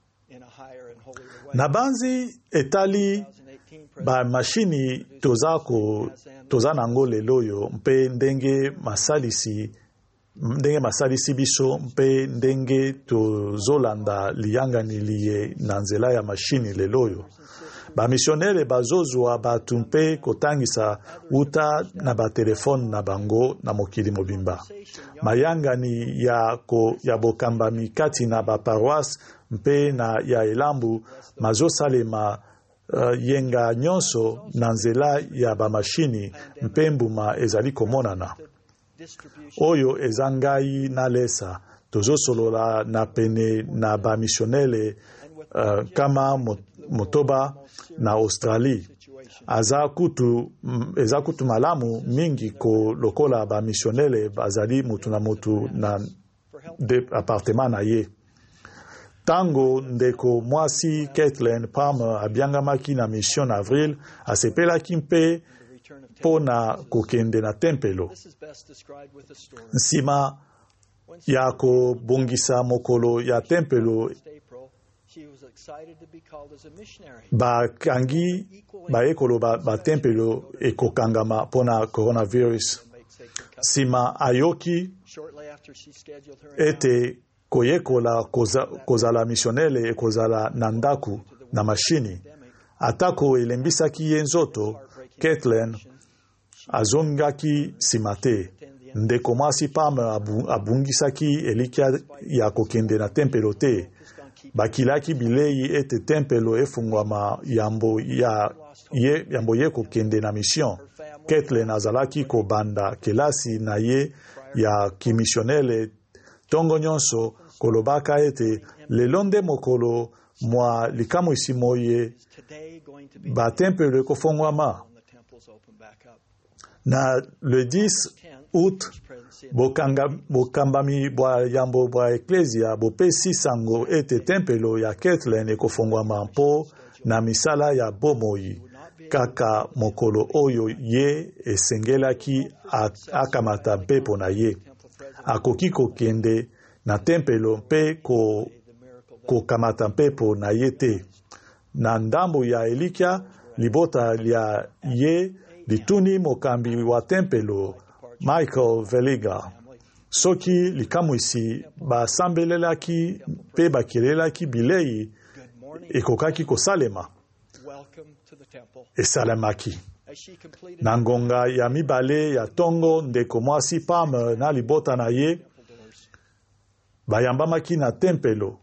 Na banzi etali ba machini tozako toza nango leloyo mpe ndenge masalisi ndenge masalisi biso mpe ndenge tozolanda liyangani liye na nzela ya machini leloyo. Ba missionnaire bazozwa batu mpe kotangisa uta na ba telefone na bango na mokili mobimba. Mayangani ya ko ya bokambami kati na ba paroisse mpe na ya elambu mazosalema uh, yenga nyonso na nzela ya bamashini mpe mbuma ezali komonana. Oyo eza ngai nalesa tozosolola na pene na bamisionele uh, kama motoba na Australie. Aza kutu, eza kutu malamu mingi ko lokola bamisionele bazali mutu na mutu na de appartement na ye. Tango ndeko mwasi Kathleen Palmer abiangamaki na mission avril, asepelaki mpe pona kokende na tempelo. Nsima ya kobongisa mokolo ya tempelo, bakangi baekolo ba, ba tempelo ekokangama pona coronavirus. Sima ayoki ete koyekola koza, kozala misionele ekozala na ndaku na mashini. Atako elembisaki ye nzoto, Kathleen azongaki simate. Ndeko mwasi Palmer abu, abungisaki elikia ya kokende na tempelo te. Bakilaki bilei ete tempelo efungwama yambo ya ye yambo ye kokende na mission. Kathleen azalaki kobanda kelasi na ye ya kimisionele tongo nyonso kolobaka ete lelonde mokolo mwa likamu isimoye ba tempelo ekofungwama. Na le dix août bokanga bokambami bwa yambo bwa eklesia bopesi sango ete tempelo ya Kathleen ekofungwama mpo na misala ya bomoi kaka mokolo oyo ye esengelaki akamata mpepo na ye. Akoki kokende na tempelo mpe ko kokamata mpepo na ye te. Na ndambo ya elikia libota lya ye lituni mokambi wa tempelo Michael Veliga. Soki likamwisi basambelelaki mpe bakelelaki bilei ekokaki kosalema. Esalemaki. Na ngonga ya mibale ya tongo ndeko mwasi Palmer na libota na ye bayambamaki na tempelo.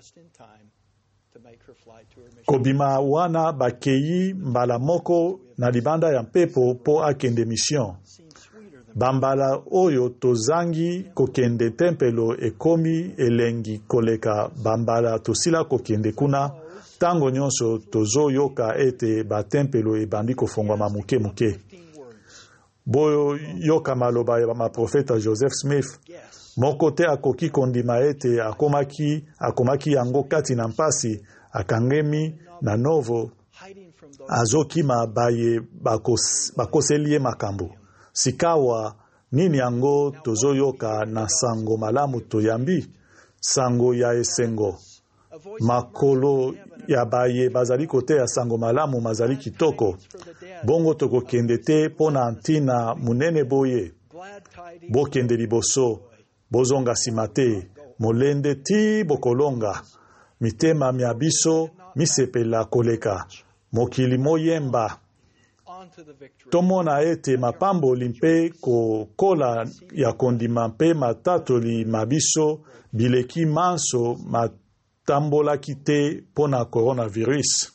Kobima wana bakei mbala moko na libanda ya mpepo po akende mission. Bambala oyo tozangi kokende tempelo ekomi elengi koleka bambala tosila kokende kuna tango nyonso tozoyoka ete ba tempelo ebandi kofungwama muke muke. Boyo yoka maloba ya ma profeta Joseph Smith moko te akoki kondima ete akomaki akomaki yango kati na mpasi akangemi na novo azokima baye bakos, bakoselie makambo. Sikawa nini yango tozoyoka na sango malamu toyambi, sango ya esengo. Makolo ya baye bazali kote ya sango malamu mazali kitoko. Bongo toko kende te pona antina munene boye. Bo kende liboso, bozonga simate, molende ti bokolonga. Mitema miabiso, misepela koleka. Mokili moyemba. Tomona ete mapambo limpe ko kola ya kondima mpe matatoli mabiso bileki manso matambola kite pona coronavirus.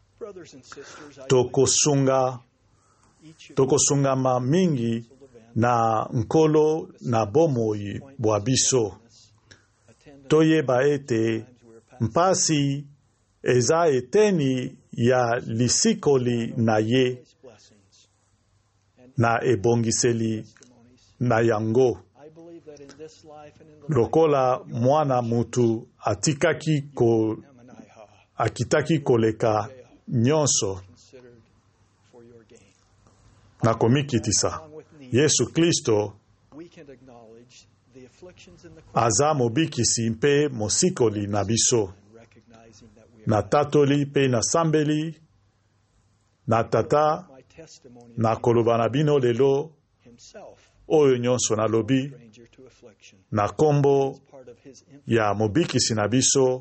Tokosunga tokosunga ma mingi na nkolo na bomoi bwa biso. Toyeba ete mpasi eza eteni ya lisikoli na ye na ebongiseli na yango. Lokola mwana mutu atikaki ko akitaki koleka nyonso na komikitisa. Yesu Kristo aza mobikisi mpe mosikoli na biso. Na tatoli pe na sambeli na tata na koloba na bino lelo oyo nyonso na lobi na kombo ya mobikisi na biso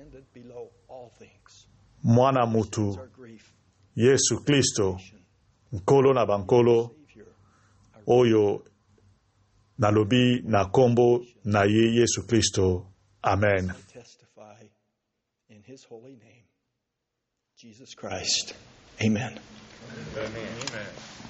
mwana mutu Yesu Kristo nkolo na bankolo oyo na lobi na kombo na ye Yesu Kristo. Amen. Jesus Christ. Amen. Amen. Amen.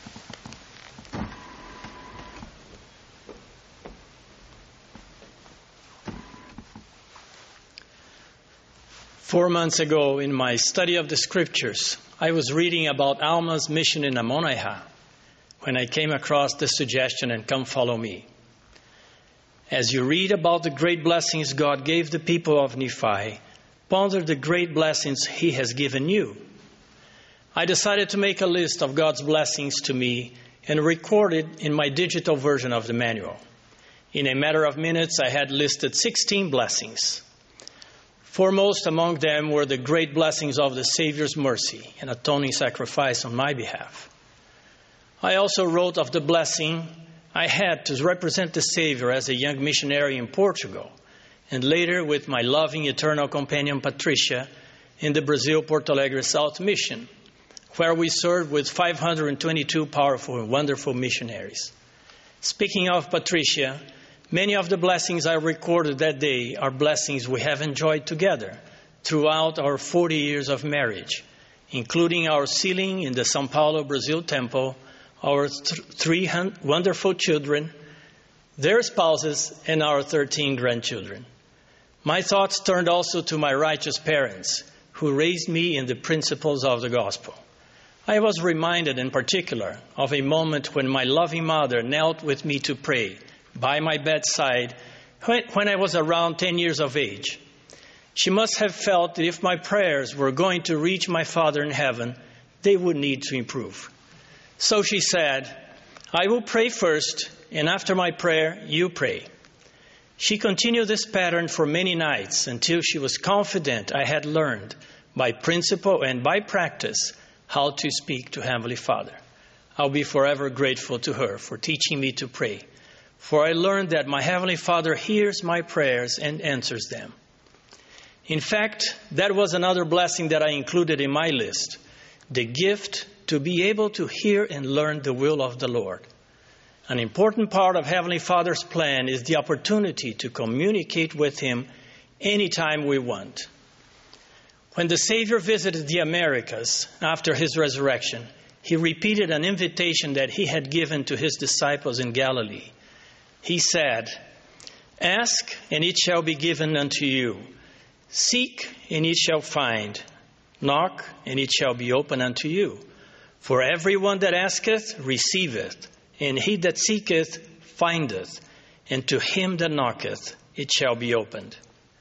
Four months ago, in my study of the Scriptures, I was reading about Alma's mission in Ammonihah when I came across the suggestion, and come follow me. As you read about the great blessings God gave the people of Nephi, ponder the great blessings He has given you. I decided to make a list of God's blessings to me and record it in my digital version of the manual. In a matter of minutes, I had listed sixteen blessings. Foremost among them were the great blessings of the Savior's mercy and atoning sacrifice on my behalf. I also wrote of the blessing I had to represent the Savior as a young missionary in Portugal, and later with my loving eternal companion Patricia in the Brazil Porto Alegre South Mission, where we served with five hundred twenty-two powerful and wonderful missionaries. Speaking of Patricia, many of the blessings I recorded that day are blessings we have enjoyed together throughout our forty years of marriage, including our sealing in the São Paulo, Brazil temple, our th- three hun- wonderful children, their spouses, and our thirteen grandchildren. My thoughts turned also to my righteous parents, who raised me in the principles of the gospel. I was reminded in particular of a moment when my loving mother knelt with me to pray by my bedside when I was around ten years of age. She must have felt that if my prayers were going to reach my Father in heaven, they would need to improve. So she said, "I will pray first, and after my prayer, you pray." She continued this pattern for many nights until she was confident I had learned by principle and by practice how to speak to Heavenly Father. I'll be forever grateful to her for teaching me to pray, for I learned that my Heavenly Father hears my prayers and answers them. In fact, that was another blessing that I included in my list, the gift to be able to hear and learn the will of the Lord. An important part of Heavenly Father's plan is the opportunity to communicate with Him anytime we want. When the Savior visited the Americas after His resurrection, He repeated an invitation that He had given to His disciples in Galilee. He said, "Ask, and it shall be given unto you. Seek, and ye shall find. Knock, and it shall be opened unto you. For everyone that asketh, receiveth, and he that seeketh, findeth, and to him that knocketh, it shall be opened."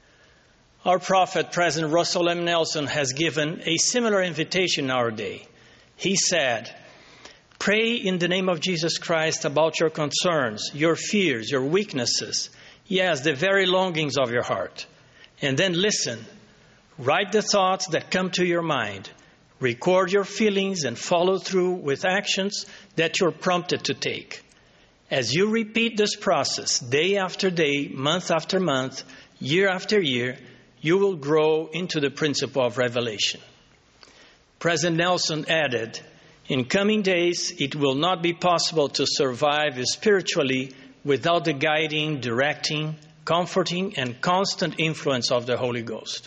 Our prophet, President Russell M. Nelson, has given a similar invitation in our day. He said, "Pray in the name of Jesus Christ about your concerns, your fears, your weaknesses, yes, the very longings of your heart. And then listen. Write the thoughts that come to your mind. Record your feelings and follow through with actions that you're prompted to take. As you repeat this process day after day, month after month, year after year, you will grow into the principle of revelation." President Nelson added, "In coming days, it will not be possible to survive spiritually without the guiding, directing, comforting, and constant influence of the Holy Ghost."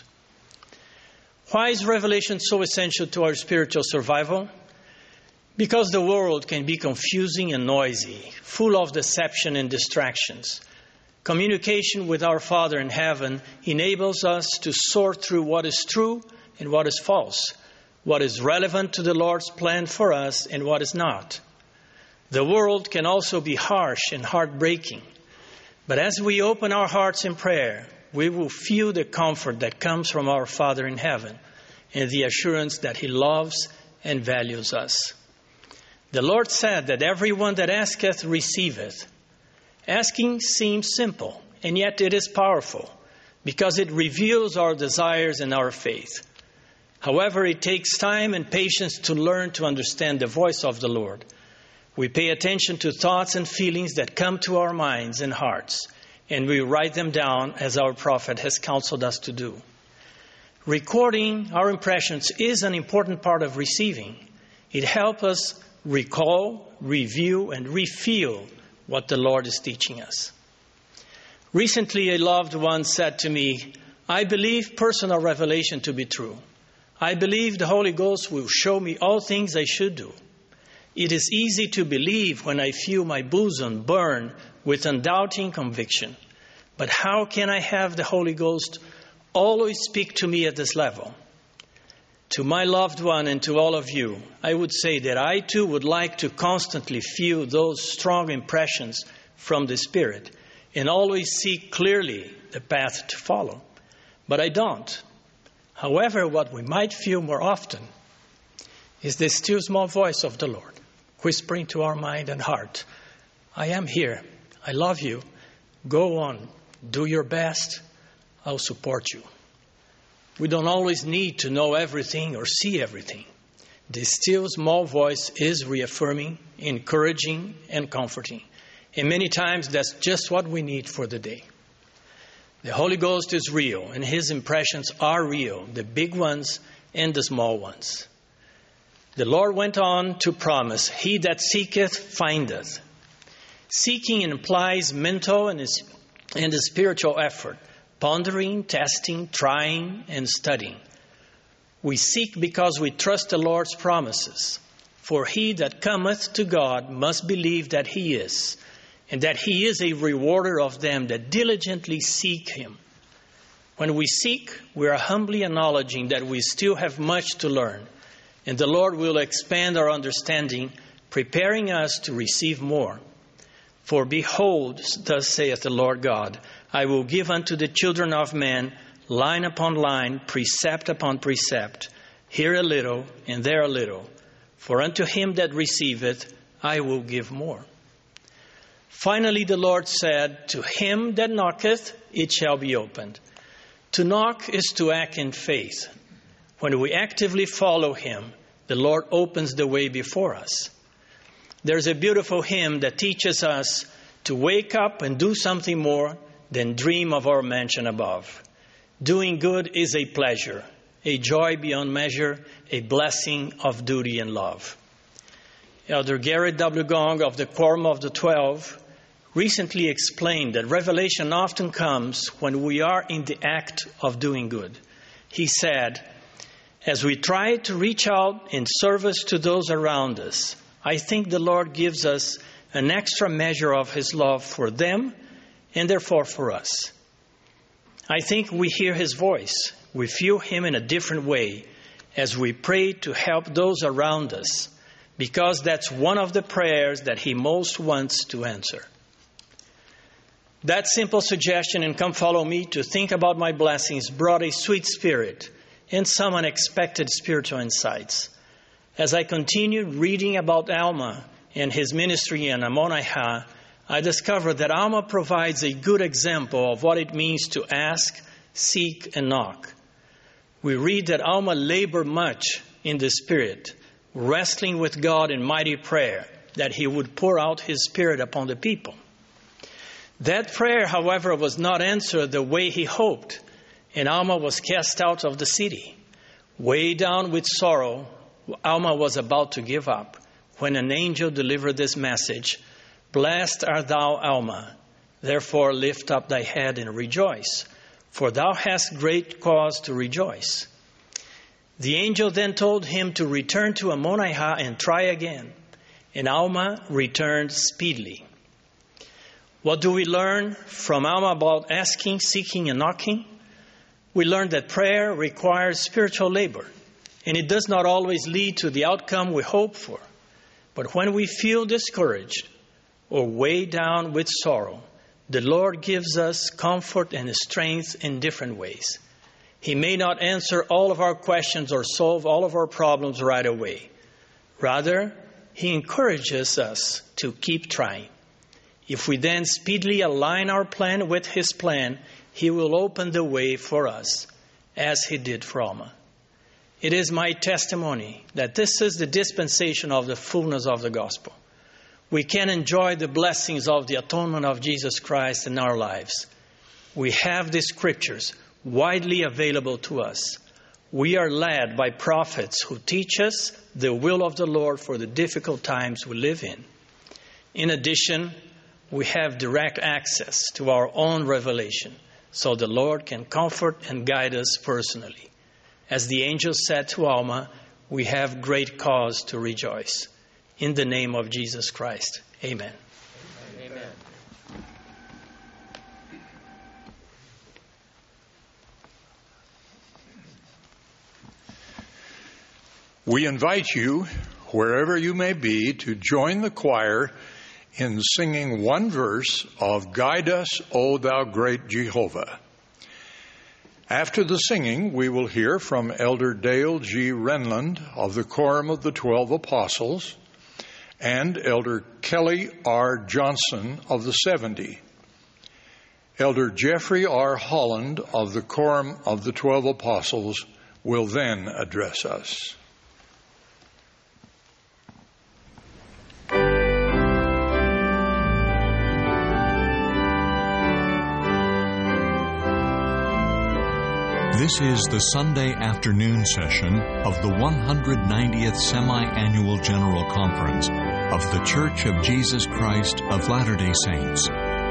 Why is revelation so essential to our spiritual survival? Because the world can be confusing and noisy, full of deception and distractions. Communication with our Father in heaven enables us to sort through what is true and what is false, what is relevant to the Lord's plan for us and what is not. The world can also be harsh and heartbreaking. But as we open our hearts in prayer, we will feel the comfort that comes from our Father in heaven and the assurance that He loves and values us. The Lord said that everyone that asketh receiveth. Asking seems simple, and yet it is powerful because it reveals our desires and our faith. However, it takes time and patience to learn to understand the voice of the Lord. We pay attention to thoughts and feelings that come to our minds and hearts, and we write them down as our prophet has counseled us to do. Recording our impressions is an important part of receiving. It helps us recall, review, and refeel what the Lord is teaching us. Recently, a loved one said to me, "I believe personal revelation to be true, I believe the Holy Ghost will show me all things I should do. It is easy to believe when I feel my bosom burn with undoubting conviction. But how can I have the Holy Ghost always speak to me at this level? To my loved one and to all of you, I would say that I too would like to constantly feel those strong impressions from the Spirit and always see clearly the path to follow. But I don't. However, what we might feel more often is the still small voice of the Lord, whispering to our mind and heart, I am here. I love you. Go on. Do your best. I'll support you. We don't always need to know everything or see everything. The still small voice is reaffirming, encouraging, and comforting. And many times that's just what we need for the day. The Holy Ghost is real, and His impressions are real, the big ones and the small ones. The Lord went on to promise, He that seeketh, findeth. Seeking implies mental and, and a spiritual effort, pondering, testing, trying, and studying. We seek because we trust the Lord's promises. For he that cometh to God must believe that He is, and that He is a rewarder of them that diligently seek Him. When we seek, we are humbly acknowledging that we still have much to learn, and the Lord will expand our understanding, preparing us to receive more. For behold, thus saith the Lord God, I will give unto the children of men line upon line, precept upon precept, here a little and there a little. For unto him that receiveth, I will give more. Finally, the Lord said, to him that knocketh, it shall be opened. To knock is to act in faith. When we actively follow Him, the Lord opens the way before us. There's a beautiful hymn that teaches us to wake up and do something more than dream of our mansion above. Doing good is a pleasure, a joy beyond measure, a blessing of duty and love. Elder Garrett W. Gong of the Quorum of the Twelve recently explained that revelation often comes when we are in the act of doing good. He said, as we try to reach out in service to those around us, I think the Lord gives us an extra measure of His love for them and therefore for us. I think we hear His voice. We feel Him in a different way as we pray to help those around us, because that's one of the prayers that He most wants to answer. That simple suggestion in Come Follow Me to think about my blessings brought a sweet spirit and some unexpected spiritual insights. As I continued reading about Alma and his ministry in Ammonihah, I discovered that Alma provides a good example of what it means to ask, seek, and knock. We read that Alma labored much in the Spirit, wrestling with God in mighty prayer, that He would pour out His Spirit upon the people. That prayer, however, was not answered the way he hoped, and Alma was cast out of the city. Way down with sorrow, Alma was about to give up when an angel delivered this message, Blessed art thou, Alma, therefore lift up thy head and rejoice, for thou hast great cause to rejoice. The angel then told him to return to Ammonihah and try again, and Alma returned speedily. What do we learn from Alma about asking, seeking, and knocking? We learn that prayer requires spiritual labor, and it does not always lead to the outcome we hope for. But when we feel discouraged or weighed down with sorrow, the Lord gives us comfort and strength in different ways. He may not answer all of our questions or solve all of our problems right away. Rather, He encourages us to keep trying. If we then speedily align our plan with His plan, He will open the way for us, as He did for Alma. It is my testimony that this is the dispensation of the fullness of the gospel. We can enjoy the blessings of the atonement of Jesus Christ in our lives. We have the Scriptures widely available to us. We are led by prophets who teach us the will of the Lord for the difficult times we live in. In addition, we have direct access to our own revelation, so the Lord can comfort and guide us personally. As the angel said to Alma, we have great cause to rejoice. In the name of Jesus Christ, amen. Amen. We invite you, wherever you may be, to join the choir in singing one verse of Guide Us, O Thou Great Jehovah. After the singing, we will hear from Elder Dale G. Renland of the Quorum of the Twelve Apostles and Elder Kelly R. Johnson of the Seventy. Elder Jeffrey R. Holland of the Quorum of the Twelve Apostles will then address us. This is the Sunday afternoon session of the one hundred ninetieth Semi-Annual General Conference of The Church of Jesus Christ of Latter-day Saints.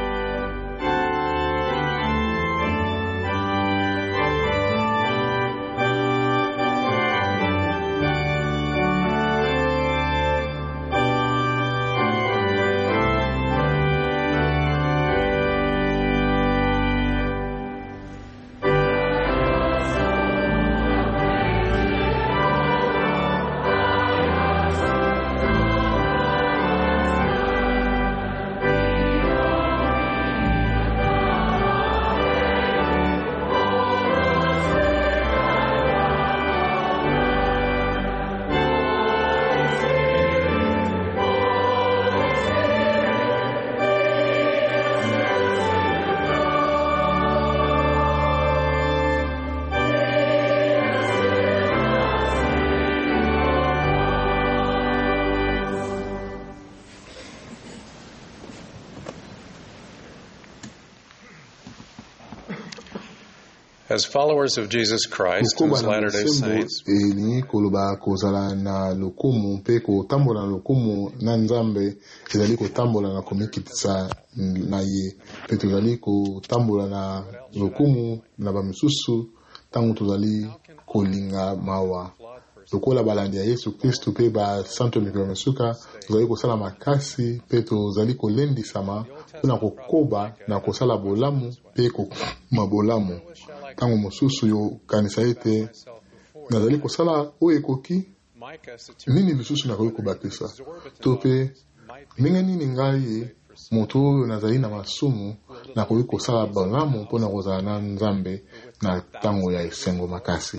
As followers of Jesus Christ and His Latter-day Saints, elingi koloba kozala na lokumu mpe kotambola na lokumu na Nzambe ezali kotambola na komikitisa na ye mpe tozali kotambola na lokumu na bamisusu ntango tozali kolinga mawa lokola balandi ya Yesu Kristu mpe basanto mikolo misuka tozali kosala makasi mpe tozali kolendisama mpona kokoba na kosala bolamu mpe kokoma bolamu ntango mosusu yo kanisa ete nazali kosala oyo ekoki nini lisusu nakoki kobakisa to mpe ndenge nini ngai moto oyo nazali na masumu nakoki kosala bolamu mpona kozala na Nzambe na ntango ya esengo makasi.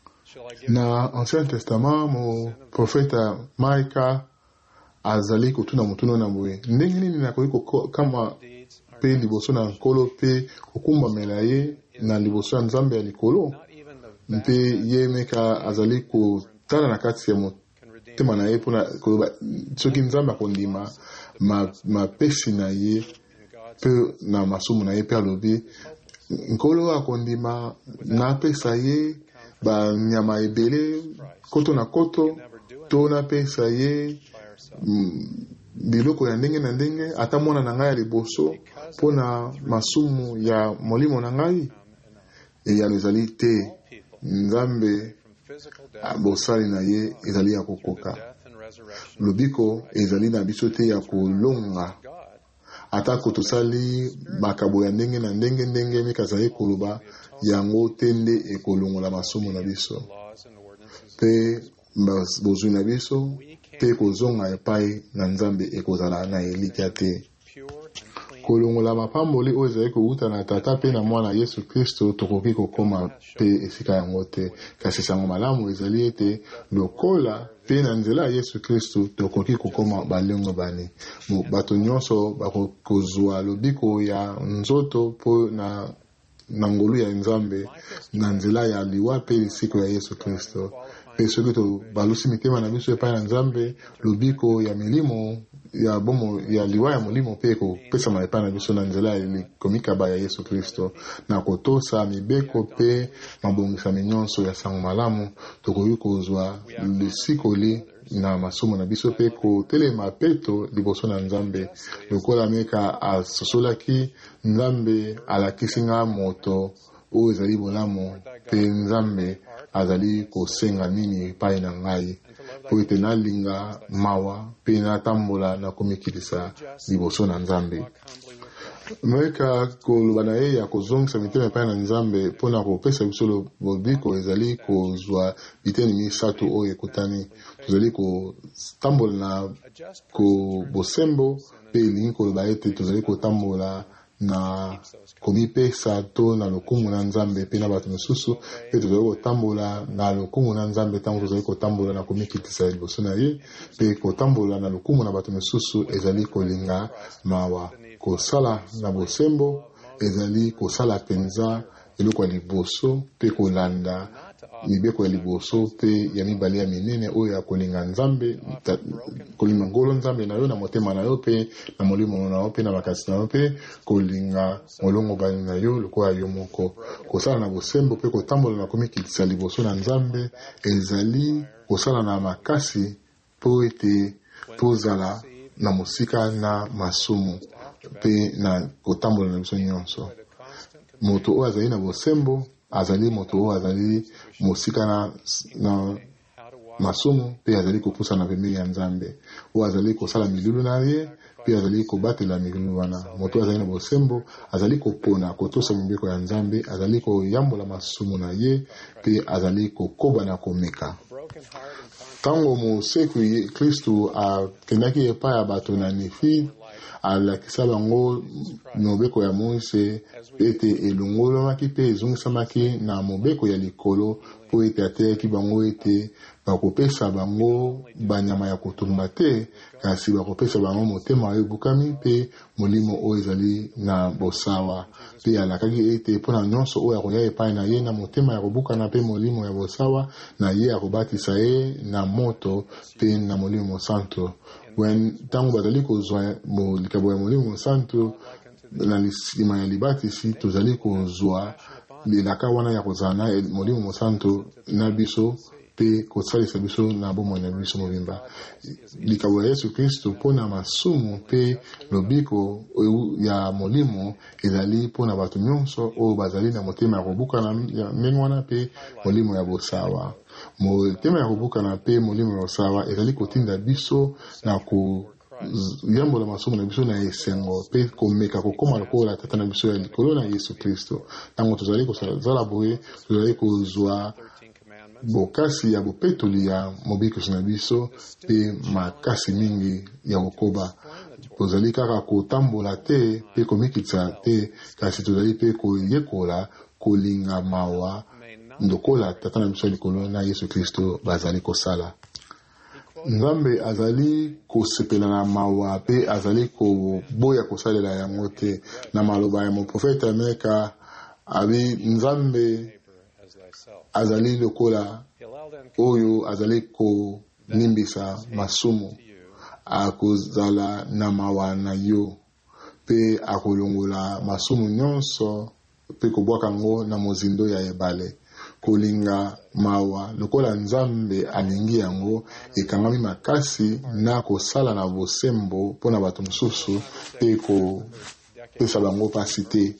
Na Ancien Testament mo profeta Maika azali kotuna mutuna na boye ndenge nini nakoki kama pe liboso na nkolo pe kokumbamela ye na liboso ya Nzambe ya likolo mpe ye meka azali kotala na kati ya motema na ye mpona koyoba soki Nzambe akondima mapesi na ye mpe na masumu na ye mpe alobi nkolo akondima napesa ye banyama ebele koto na koto to napesa ye biloko ya ndenge na ndenge ata mwana na ngai ya liboso mpona masumu ya molimo na ngai eyano ezali te. Nzambe bosali na ye ezali ya kokoka lobiko ezali na biso te ya kolonga ata kotosali makabo ya ndenge na ndenge ndenge mikazali koloba yango tende ekolongola masumu na biso pe bozwi na biso pe kozonga epai na Nzambe ekozala na elikya te. Kolongola mapamboli oyo ezali kowuta na tata pe na mwana Yesu Kristo tokoki kokoma pe esika yango te kasi sango malamu ezali ete lokola pe na nzela ya Yesu Kristo tokoki kokoma balengo bani bato nyonso bakozwa lobiko ya nzoto po na na ngolu ya Nzambe na nzela ya liwa pe lisiko ya Yesu Kristo pe soki to balusi mitema na biso epai na Nzambe lobiko ya milimo ya bomo ya liwa ya molimo pe kopesa maepai na biso na nzela ya likomikaba ya Yesu Kristo na kotosa mibeko pe mabongisami nyonso ya sango malamu tokoki kozwa lisikoli na masumu na biso pe kotelema peto liboso na Nzambe lokola meka asosolaki Nzambe alakisi nga moto oyo ezali bolamu pe Nzambe azali kosenga nini epai na ngai po ete nalinga mawa mpe natambola na komikilisa liboso na Nzambe. Meka koloba na ye ya kozongisa mitema epai na Nzambe mpona kopesa biso lobiko ezali kozwa biteni misato oyo ekutani. Tozali kotambola na ko bosembo mpe elingi koloba ete tozali kotambola na komipesa to na lokumu na Nzambe mpe na bato mosusu mpe tozali kotambola na lokumu na Nzambe ntango tozali kotambola na komikitisa liboso na ye mpe kotambola na lokumu na bato mosusu ezali kolinga mawa. Kosala na bosembo ezali kosala penza eloko ya liboso mpe kolanda mibeko ya liboso mpe ya mibale ya minene oyo ya kolinga Nzambe, kolinga ngolo Nzambe na yo na motema na yo mpe na molimo na yo mpe na makasi na yo mpe kolinga molongo bani na yo lokola yo moko. Kosala na bosembo mpe kotambola na komikitisa liboso na Nzambe ezali kosala na makasi po ete tozala na mosika na masumu mpe na kotambola na biso nyonso. Moto oyo azali na bosembo azali moto oyo azali mosika na, na masumu mpe azali kopusa na pembeni ya Nzambe. Oyo azali kosala milulu na ye mpe azali kobatela milulu wana. Moto oyo azali na bosembo azali kopona kotosa mibeko ya Nzambe, azali koyambola masumu na ye mpe azali kokoba na komeka. Tango moseku Kristu akendaki epai ya bato na Nefi alakisa bango mobeko ya Moise ete elongolomaki mpe ezongisamaki na mobeko ya likolo po ete ateyaki bango ete bakopesa bango banyama ya kotumba te kasi bakopesa bango motema oyo ebukami mpe molimo oyo ezali na bosawa. Mpe alakaki ete mpona nyonso oyo akoya epai na ye na motema ya kobukana mpe molimo ya bosawa na ye akobatisa ye na moto mpe na molimo mosantu. Ntango bazali kozwa likabo ya molimo mosantu na lisima ya libatisi tozali kozwa lelaka wana ya kozala na molimo mosantu na biso mpe kosalisa biso na bomoi na biso mobimba. Likabo ya Yesu Kristo mpona masumu mpe lobiko ya molimo ezali mpona bato nyonso oyo bazali na motema ya kobukana ya ndenge wana mpe molimo ya bosawa. Motema ya kobukana mpe molimo ya bosawa ezali kotinda biso na ko yambola masumu na biso na esengo mpe komeka kokoma lokola tata na biso ya likolo na Yesu Kristo. Ntango tozali kosala boye tozali kozwa bokasi ya bopetoli ya mobikosi na biso mpe makasi mingi ya kokoba. Tozali kaka kotambola te mpe komikitisa te kasi tozali mpe koyekola kolinga mawa ndokola tata na biso ya likolo na Yesu Kristo bazali kosala. Nzambe azali kosepela na mawa mpe azali koboya kosalela yango te. Na maloba ya moprofete Meka abi Nzambe azali lokola oyo azali konimbisa masumu akozala na mawa na yo mpe akolongola masumu nyonso mpe kobwaka ngo na mozindo ya ebale. Kolinga mawa lokola Nzambe alingi yango ekangami makasi na kosala na bosembo mpona bato mosusu mpe kopesa bango pasi te.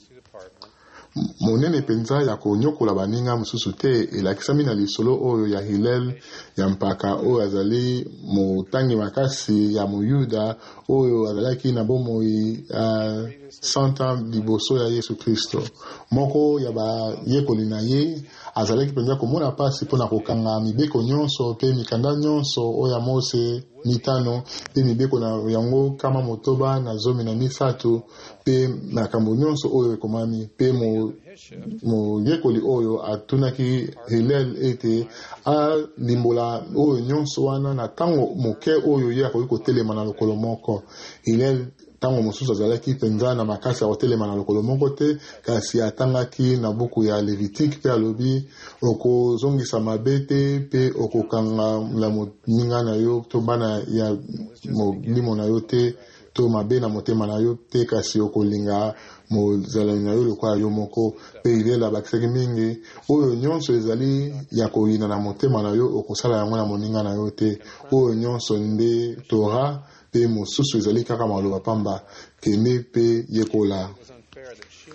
Monene penza ya konyokola baninga mosusu te elakisami na lisolo oyo ya Hillel ya mpaka oyo azali motangi makasi ya Moyuda oyo azalaki na bomoi uh, santa liboso ya Yesu Kristo. Moko ya bayekoli na ye azalaki penza komona pasi mpona kokanga mibeko nyonso mpe mikanda nyonso oyo ya Mose mitano mpe mibeko na yango kama motoba na zomi na misato mpe makambo nyonso oyo ekomami mpe mo moyekoli oyo atunaki Hillel ete alimbola oyo nyonso wana na tango moke oyo ye akoki kotelema na lokolo moko. Hillel tango mosusu azalaki penza na makasi ya kotelema na lokolo moko te kasi atangaki na buku ya Levitique mpe alobi okozongisa mabe te mpe okokanga la moninga na yo to bana ya molimo na yo te to mabe na motema na yo te kasi okolinga mozalani na yo lokola yo moko. Mpe Hillel abakisaki mingi oyo nyonso ezali ya koyina na motema na yo okosala yango na moninga na yo te. Oyo nyonso nde Torah mpe mosusu ezali kaka maloba pamba kende mpe yekola.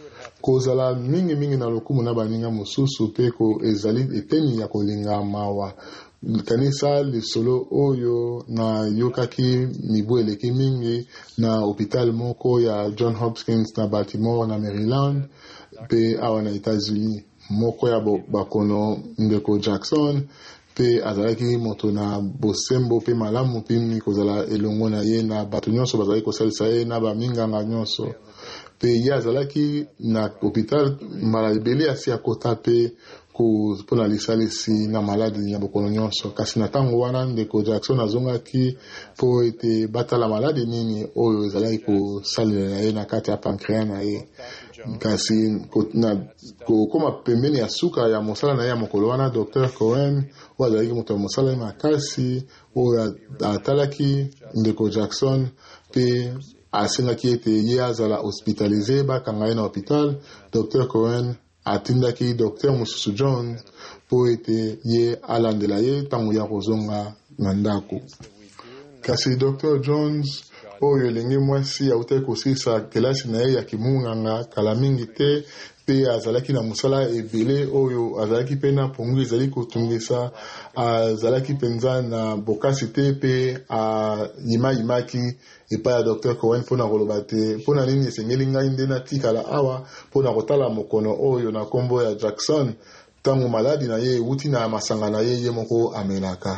kozala mingi mingi na lokumu na baninga mosusu pe ko ezali eteni ya kolinga mawa kanisa lisolo oyo na yokaki mibu eleki mingi na hopital moko ya John Hopkins na Baltimore na Maryland pe awa na États-Unis moko ya bakono ndeko Jackson pe azalaki moto na bosembo pe malamu pimi kozala elongo na ye na bato nyonso bazali kosalisa ye na baminganga nyonso pe ye azalaki na hopital mbala ebele asi akota pe mpona lisalisi na maladi ya bokono nyonso kasi na ntango wana ndeko Jackson azongaki mpo ete batala maladi nini oyo ezalaki kosalela na ye na kati ya pancréas na ye kasi kokoma pembeni ya suka ya mosala na ye ya mokolo wana Docteur Cohen oyo azalaki moto ya mosala ye makasi oyo atalaki ndeko Jackson mpe asengaki ete ye azala hospitalize bakanga ye na hopital. Docteur Cohen atindaki Docteur mosusu John po ete ye alandela ye ntango ya kozonga na ndako. Kasi Docteur Jones oyo elenge mwasi autaki kosilisa kelasi na ye ya kimunganga kala mingi te pe azalaki na mosala ebele oyo azalaki pe na pongu ezali kotungisa azalaki penza na bokasi te pe ayimayimaki epai ya Docteur Cohen mpona koloba te mpona nini esengeli ngai nde natikala awa mpona kotala mokono oyo na nkombo ya Jackson ntango maladi na ye ewuti na masanga na ye ye moko amelaka.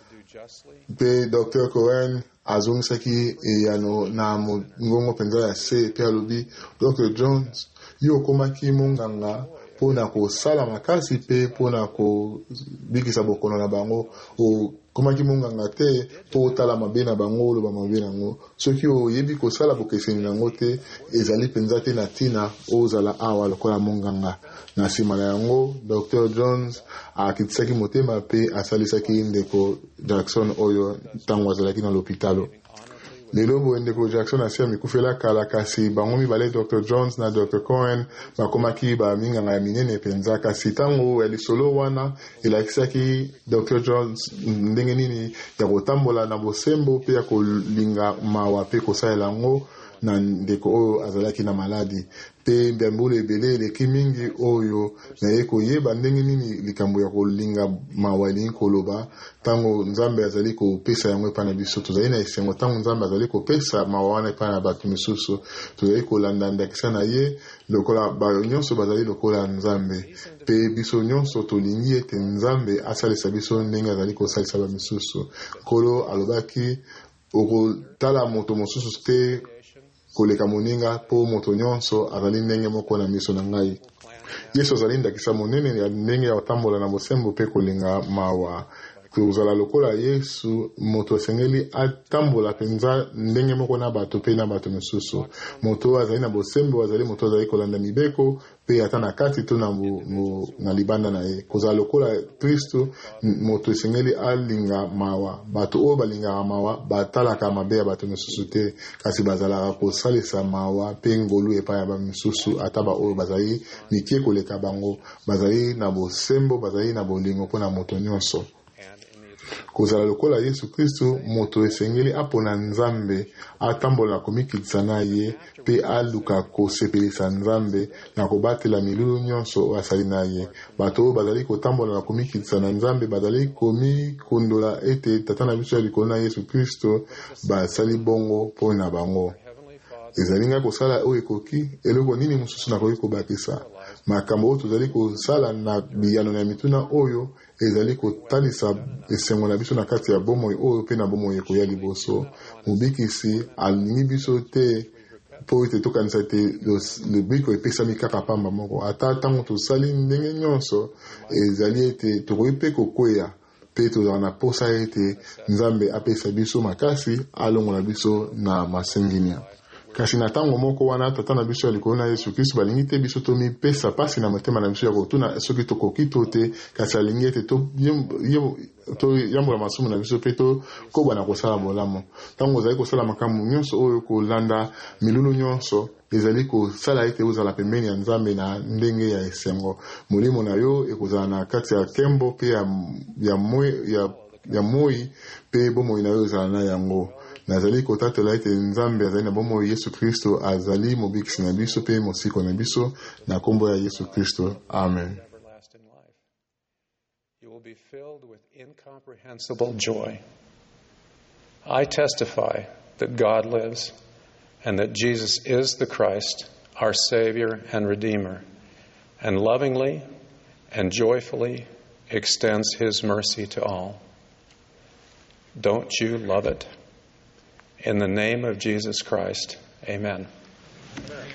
Pe Docteur Cohen azongisaki eyano na ngongo penza ya se pe alobi Docteur Jones yo okomaki monganga mpona kosala makasi pe mpona kobikisa bokono na bango okomaki monganga te mpo otala mabe na bango oloba mabe nango soki oyebi kosala bokeseni nango te ezali penza te na ntina ozala awa lokola monganga. Na nsima na yango Docteur Jones akitisaki motema pe asalisaki ndeko Jackson oyo ntango azalaki na lopitalo. Lelo boye ndeko Jackson asi amikufela kala kasi bango mibale Docteur Jones na Docteur Cohen bakomaki baminganga ya minene penza kasi ntango ya lisolo wana elakisaki Docteur Jones ndenge nini ya kotambola na bosembo pe ya kolinga mawa pe kosalela yango na ndeko oyo azalaki na maladi pe mbambula ebele eleki mingi oyo na ye koyeba ndenge nini likambo ya kolinga mawa elingi koloba ntango Nzambe azali kopesa yango epai na biso. Tozali na esengo ntango Nzambe azali kopesa mawa wana epai na bato misusu tozali kolanda ndakisa na ye lokola nyonso bazali lokola Nzambe pe biso nyonso tolingi ete Nzambe asalisa biso ndenge azali kosalisa bamisusu. Nkolo alobaki okotala moto mosusu te koleka moninga po moto nyonso azali ndenge moko na miso na ngai. Yesu azali ndakisa monene ya ndenge ya kotambola na bosembo pe kolinga mawa. Tozala lokola Yesu moto asengeli atambola penza ndenge moko na bato pe na bato misusu. Moto azali na bosembo azali moto azali kolanda mibeko pe ata na kati to na, na libanda na ye. Kozala lokola Kristo moto esengeli alinga mawa. Bato oyo balingaka mawa batalaka mabe ya bato misusu te kasi bazalaka kosalisa mawa pe ngolu epai ya bamisusu ata ba oyo bazali mikie koleka bango bazali na bosembo bazali na bolingo mpona moto nyonso. Kozala lokola Yesu Kristo moto esengeli apona Nzambe atambola komikitisa na ye pe aluka kosepelisa Nzambe na kobatela milulu nyonso asali na ye. Bato bazali kotambola na komikitisa na Nzambe bazali komikondola ete tata na biso ya likolo na Yesu Kristo basali bongo mpona bango. Ezali nga kosala oyo ekoki eloko nini mosusu nakoki kobakisa makambo oyo tozali kosala na biyano na mituna oyo ezali kotalisa esengo na biso na kati ya bomoi oyo pe na bomoi ekoya liboso. Mobikisi alingi biso te po ete tokanisa te lobiko epesami kaka pamba moko ata ntango tosali ndenge nyonso ezali ete tokoki mpe kokweya pe tozala na posa ete Nzambe apesa biso makasi alongola biso na masenginia. Kasi na tango moko wana tata na biso ya likolo na Yesu Kristo balingi te biso tomipesa pasi na motema na biso ya kotuna soki tokoki to te kasi alingi ete toyambola masumu na biso pe tokobana kosala bolamu. Ntango ozali kosala makambo nyonso oyo kolanda milulu nyonso ezali kosala ete ozala pembeni ya Nzambe na ndenge ya esengo. Molimo na yo ekozala na kati ya kembo pe ya, ya, ya, ya moi pe bomoi na yo ezala na yango. nazali kotatola ete nzambe azali na bomoi yesu kristo azali mobikisi na biso mpe mosiko na biso na kombo ya yesu kristo amen. You will be filled with incomprehensible joy. I testify that God lives and that Jesus is the Christ, our Savior and Redeemer, and lovingly and joyfully extends His mercy to all. Don't you love it? In the name of Jesus Christ, amen. Amen.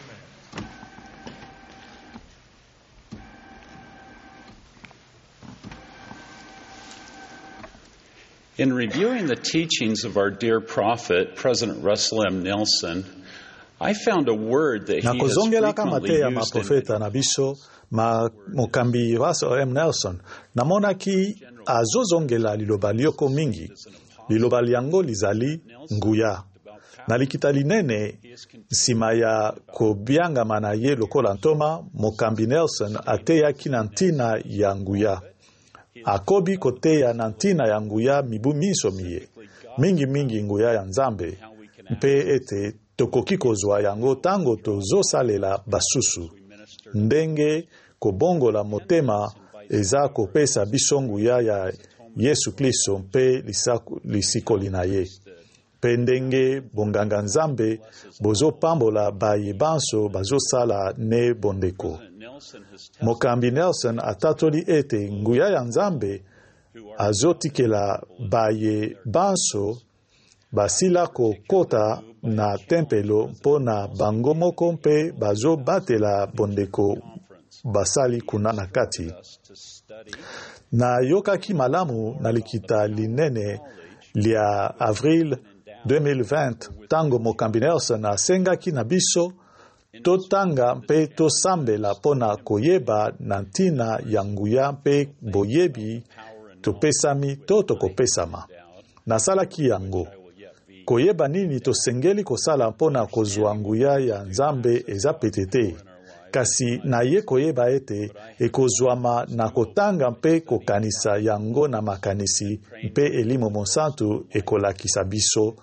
In reviewing the teachings of our dear prophet, President Russell M. Nelson, I found a word that he has frequently used in na biso ma mokambi Russell M. Nelson namona ki azozongela liloba lioko mingi liloba liango lizali nguya na likita linene nsima ya kobiangama na ye lokola ntoma mokambi Nelson ateyaki na ntina ya nguya akobi koteya na ntina ya nguya mibu miso miye mingi mingi nguya ya nzambe mpe ete tokoki kozwa yango tango tozosalela basusu ndenge kobongola motema eza kopesa biso nguya ya Yesu Kristo mpe lisikoli na ye mpe ndenge bonganga nzambe bozopambola bayebanso bazosala ne bondeko. Mokambi Nelson atatoli ete nguya ya nzambe azotikela bayebanso basila kokota na tempelo mpona bango moko mpe bazobatela bondeko basali kuna na kati. Na yokaki malamu na likita linene lia avril deux mille vingt tango mokambi Nelson asengaki na biso totanga mpe tosambela pona koyeba na ntina ya nguya mpe boyebi topesami to tokopesama. Nasalaki yango. Koyeba nini tosengeli kosala mpona kozwa nguya ya nzambe eza petete. Kasi na ye koyeba ete ekozwama na kotanga mpe kokanisa yango na makanisi mpe elimo monsantu ekolakisa biso.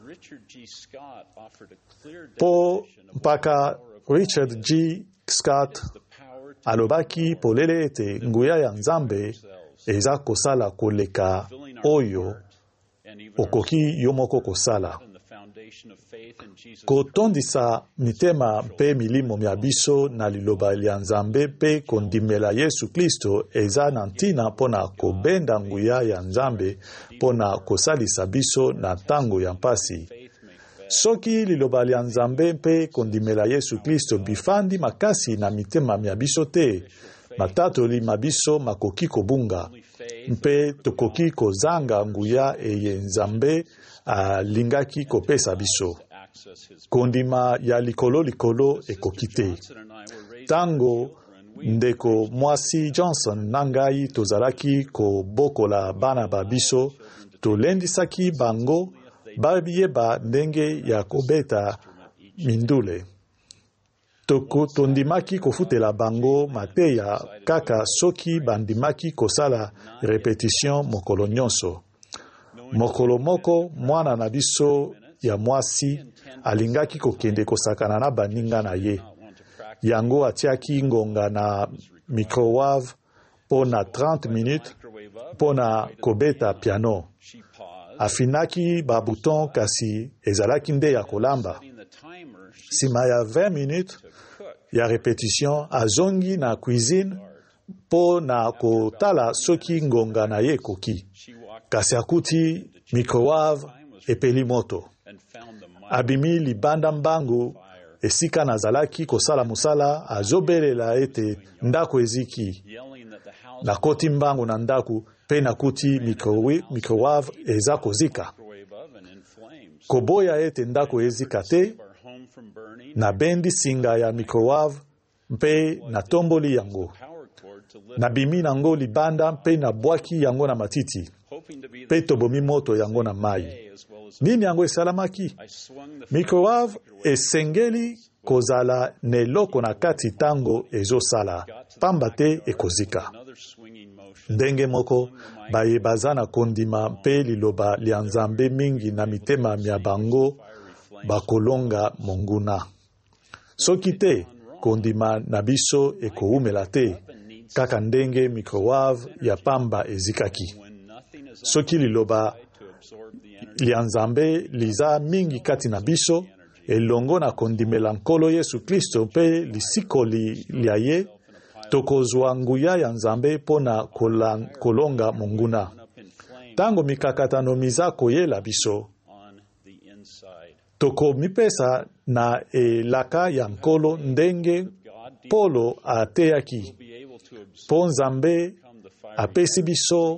Po mpaka Richard G. Scott alobaki polele ete nguya ya nzambe eza kosala koleka oyo okoki yomoko kosala. Kotondisa mitema mpe milimo mya biso na liloba ya nzambe mpe kondimela Yesu Kristo eza na ntina pona kobenda nguya ya nzambe pona kosalisa biso na tango ya mpasi. Soki liloba ya nzambe mpe kondimela Yesu Kristo bifandi makasi na mitema mya biso te, matatoli mabiso makoki kobunga mpe tokoki kozanga nguya eye nzambe alingaki kopesa biso. Kondima ya likolo likolo ekoki te. Tango ndeko mwasi Johnson nangai tozalaki kobokola bana babiso, tolendisaki bango babiyeba ndenge ya kobeta mindule. Toko tondimaki kofutela bango mateya kaka soki bandimaki kosala repetition mokolo nyonso. Mokolo moko mwana na biso ya mwasi alingaki kokende kosakana na baninga na ye. Yango atiaki ngonga na microwave pona trente minutes pona kobeta piano. Afinaki ba bouton kasi ezalaki nde ya kolamba. Sima ya vingt minutes ya repetition azongi na cuisine po na kotala soki ngonga na ye koki. Kasi akuti microwave epeli moto. Abimi libanda mbangu esika nazalaki kosala musala azobelela ete ndako eziki. Nakoti mbangu na ndaku pe nakuti microwave eza kozika. Koboya ete ndako ezika te, na bendi singa ya microwave mpe na tomboli yango. Nabimi nango libanda mpe na bwaki yango na matiti. Pe tobomi moto yango na mai. Nini yango esalamaki? Microwave esengeli kozala neloko na kati tango ezosala. Pamba te ekozika. ndenge moko bayebaza na kondima mpe liloba lia Nzambe mingi na mitema mia bango bakolonga monguna. Soki te kondima na biso ekoumela te kaka ndenge microwave ya pamba ezikaki. Soki liloba lia Nzambe liza mingi kati na biso elongo na kondimela Nkolo Yesu Kristo mpe lisikoli lia ye, tokozwa nguya ya Nzambe pona kolonga monguna. Tango mikakatano miza koyela biso, toko mipesa na elaka ya Nkolo ndenge Polo ateyaki. Po Nzambe apesi biso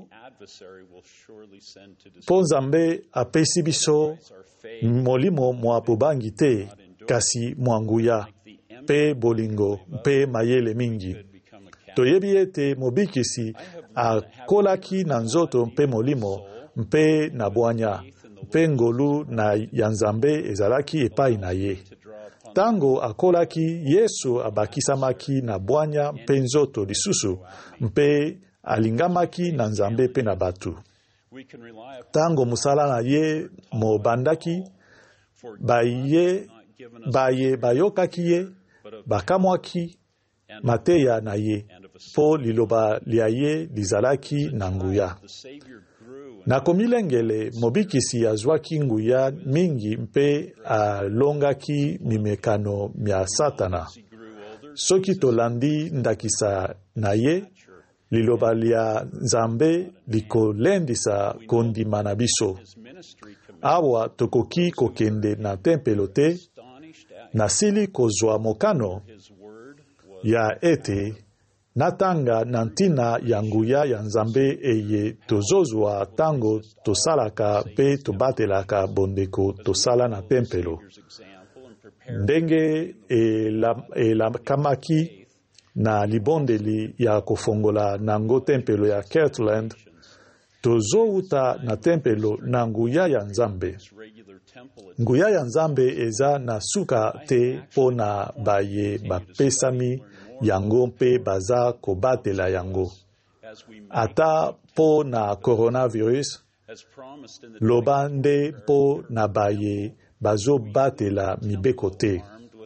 Po Nzambe apesi biso molimo mwa bobangi te, kasi mwanguya pe bolingo pe mayele mingi. Toyebi ete mobikisi akolaki na nzoto mpe molimo mpe na bwanya mpe ngolu na ya Nzambe ezalaki epai na ye. Tango akolaki, Yesu abakisamaki na bwanya mpe nzoto lisusu mpe alingamaki na Nzambe mpe na batu. Tango musala na ye mobandaki, baye baye bayokaki ye, bakamwaki mateya na ye, po liloba lia ye lizalaki na nguya. Na komilengele mobikisi azwaki nguya mingi mpe alongaki mimekano mia Satana. Soki tolandi ndakisa na ye, liloba lia Nzambe likolendisa kondima na biso. Awa tokoki kokende na tempelo te, nasili kozwa mokano ya ete natanga na ntina ya nguya ya Nzambe eye tozozwa tango tosalaka pe tobatelaka bondeko tosala na tempelo. Ndenge elakamaki na libondeli ya kofongola nango tempelo ya Kirtland, tozouta na tempelo na nguya ya Nzambe. Nguya ya Nzambe eza na suka te po na baye bapesami yango mpe baza kobatela yango. Ata po na coronavirus, loba nde po na baye bazo batela mibeko te.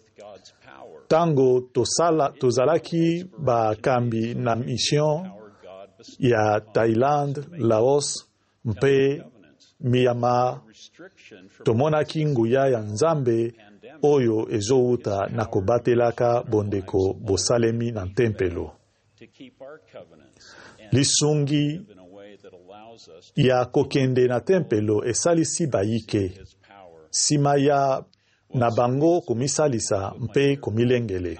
Tango tosala tozalaki bakambi na mission ya Thailand, Laos, mpe Myanmar, tomonaki nguya ya Nzambe oyo ezouta na kobatelaka bondeko bosalemi na tempelo. Lisungi ya kokende na tempelo esalisi bayike, sima ya na bango komisalisa mpe komilengele.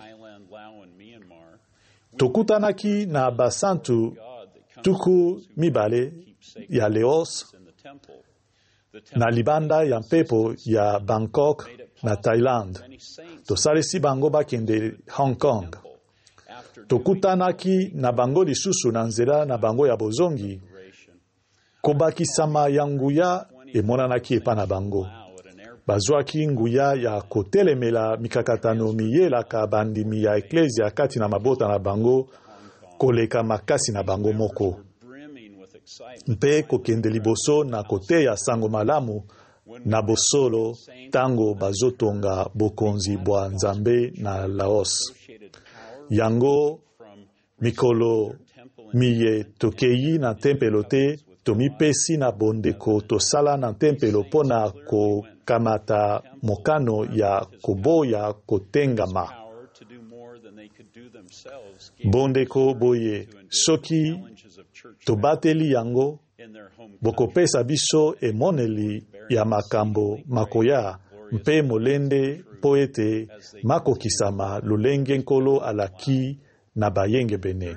Tokutanaki na basantu tuku mibale ya Laos, na libanda ya mpepo ya Bangkok na Thailand. Tosalisi bango bakende Hong Kong. Tokutanaki na bango lisusu na nzela na bango ya bozongi. Kobakisama ya nguya emonanaki epa na bango. Bazwaki nguya ya kotelemela mikakatano miyelaka bandimi ya eklezia kati na mabota na bango koleka makasi na bango moko. Mpe kokende liboso na kote ya sango malamu na bosolo tango bazotonga bokonzi bwa Nzambe na Laos. Yango mikolo miye tokeyi na tempelo te, tomipesi na bondeko tosala na tempelo pona kokamata mokano ya koboya kotengama. Bondeko boye, soki tobateli yango, bokopesa biso emoneli ya makambo makoya mpe molende po ete makokisama lolenge Nkolo alaki na bayenge bene.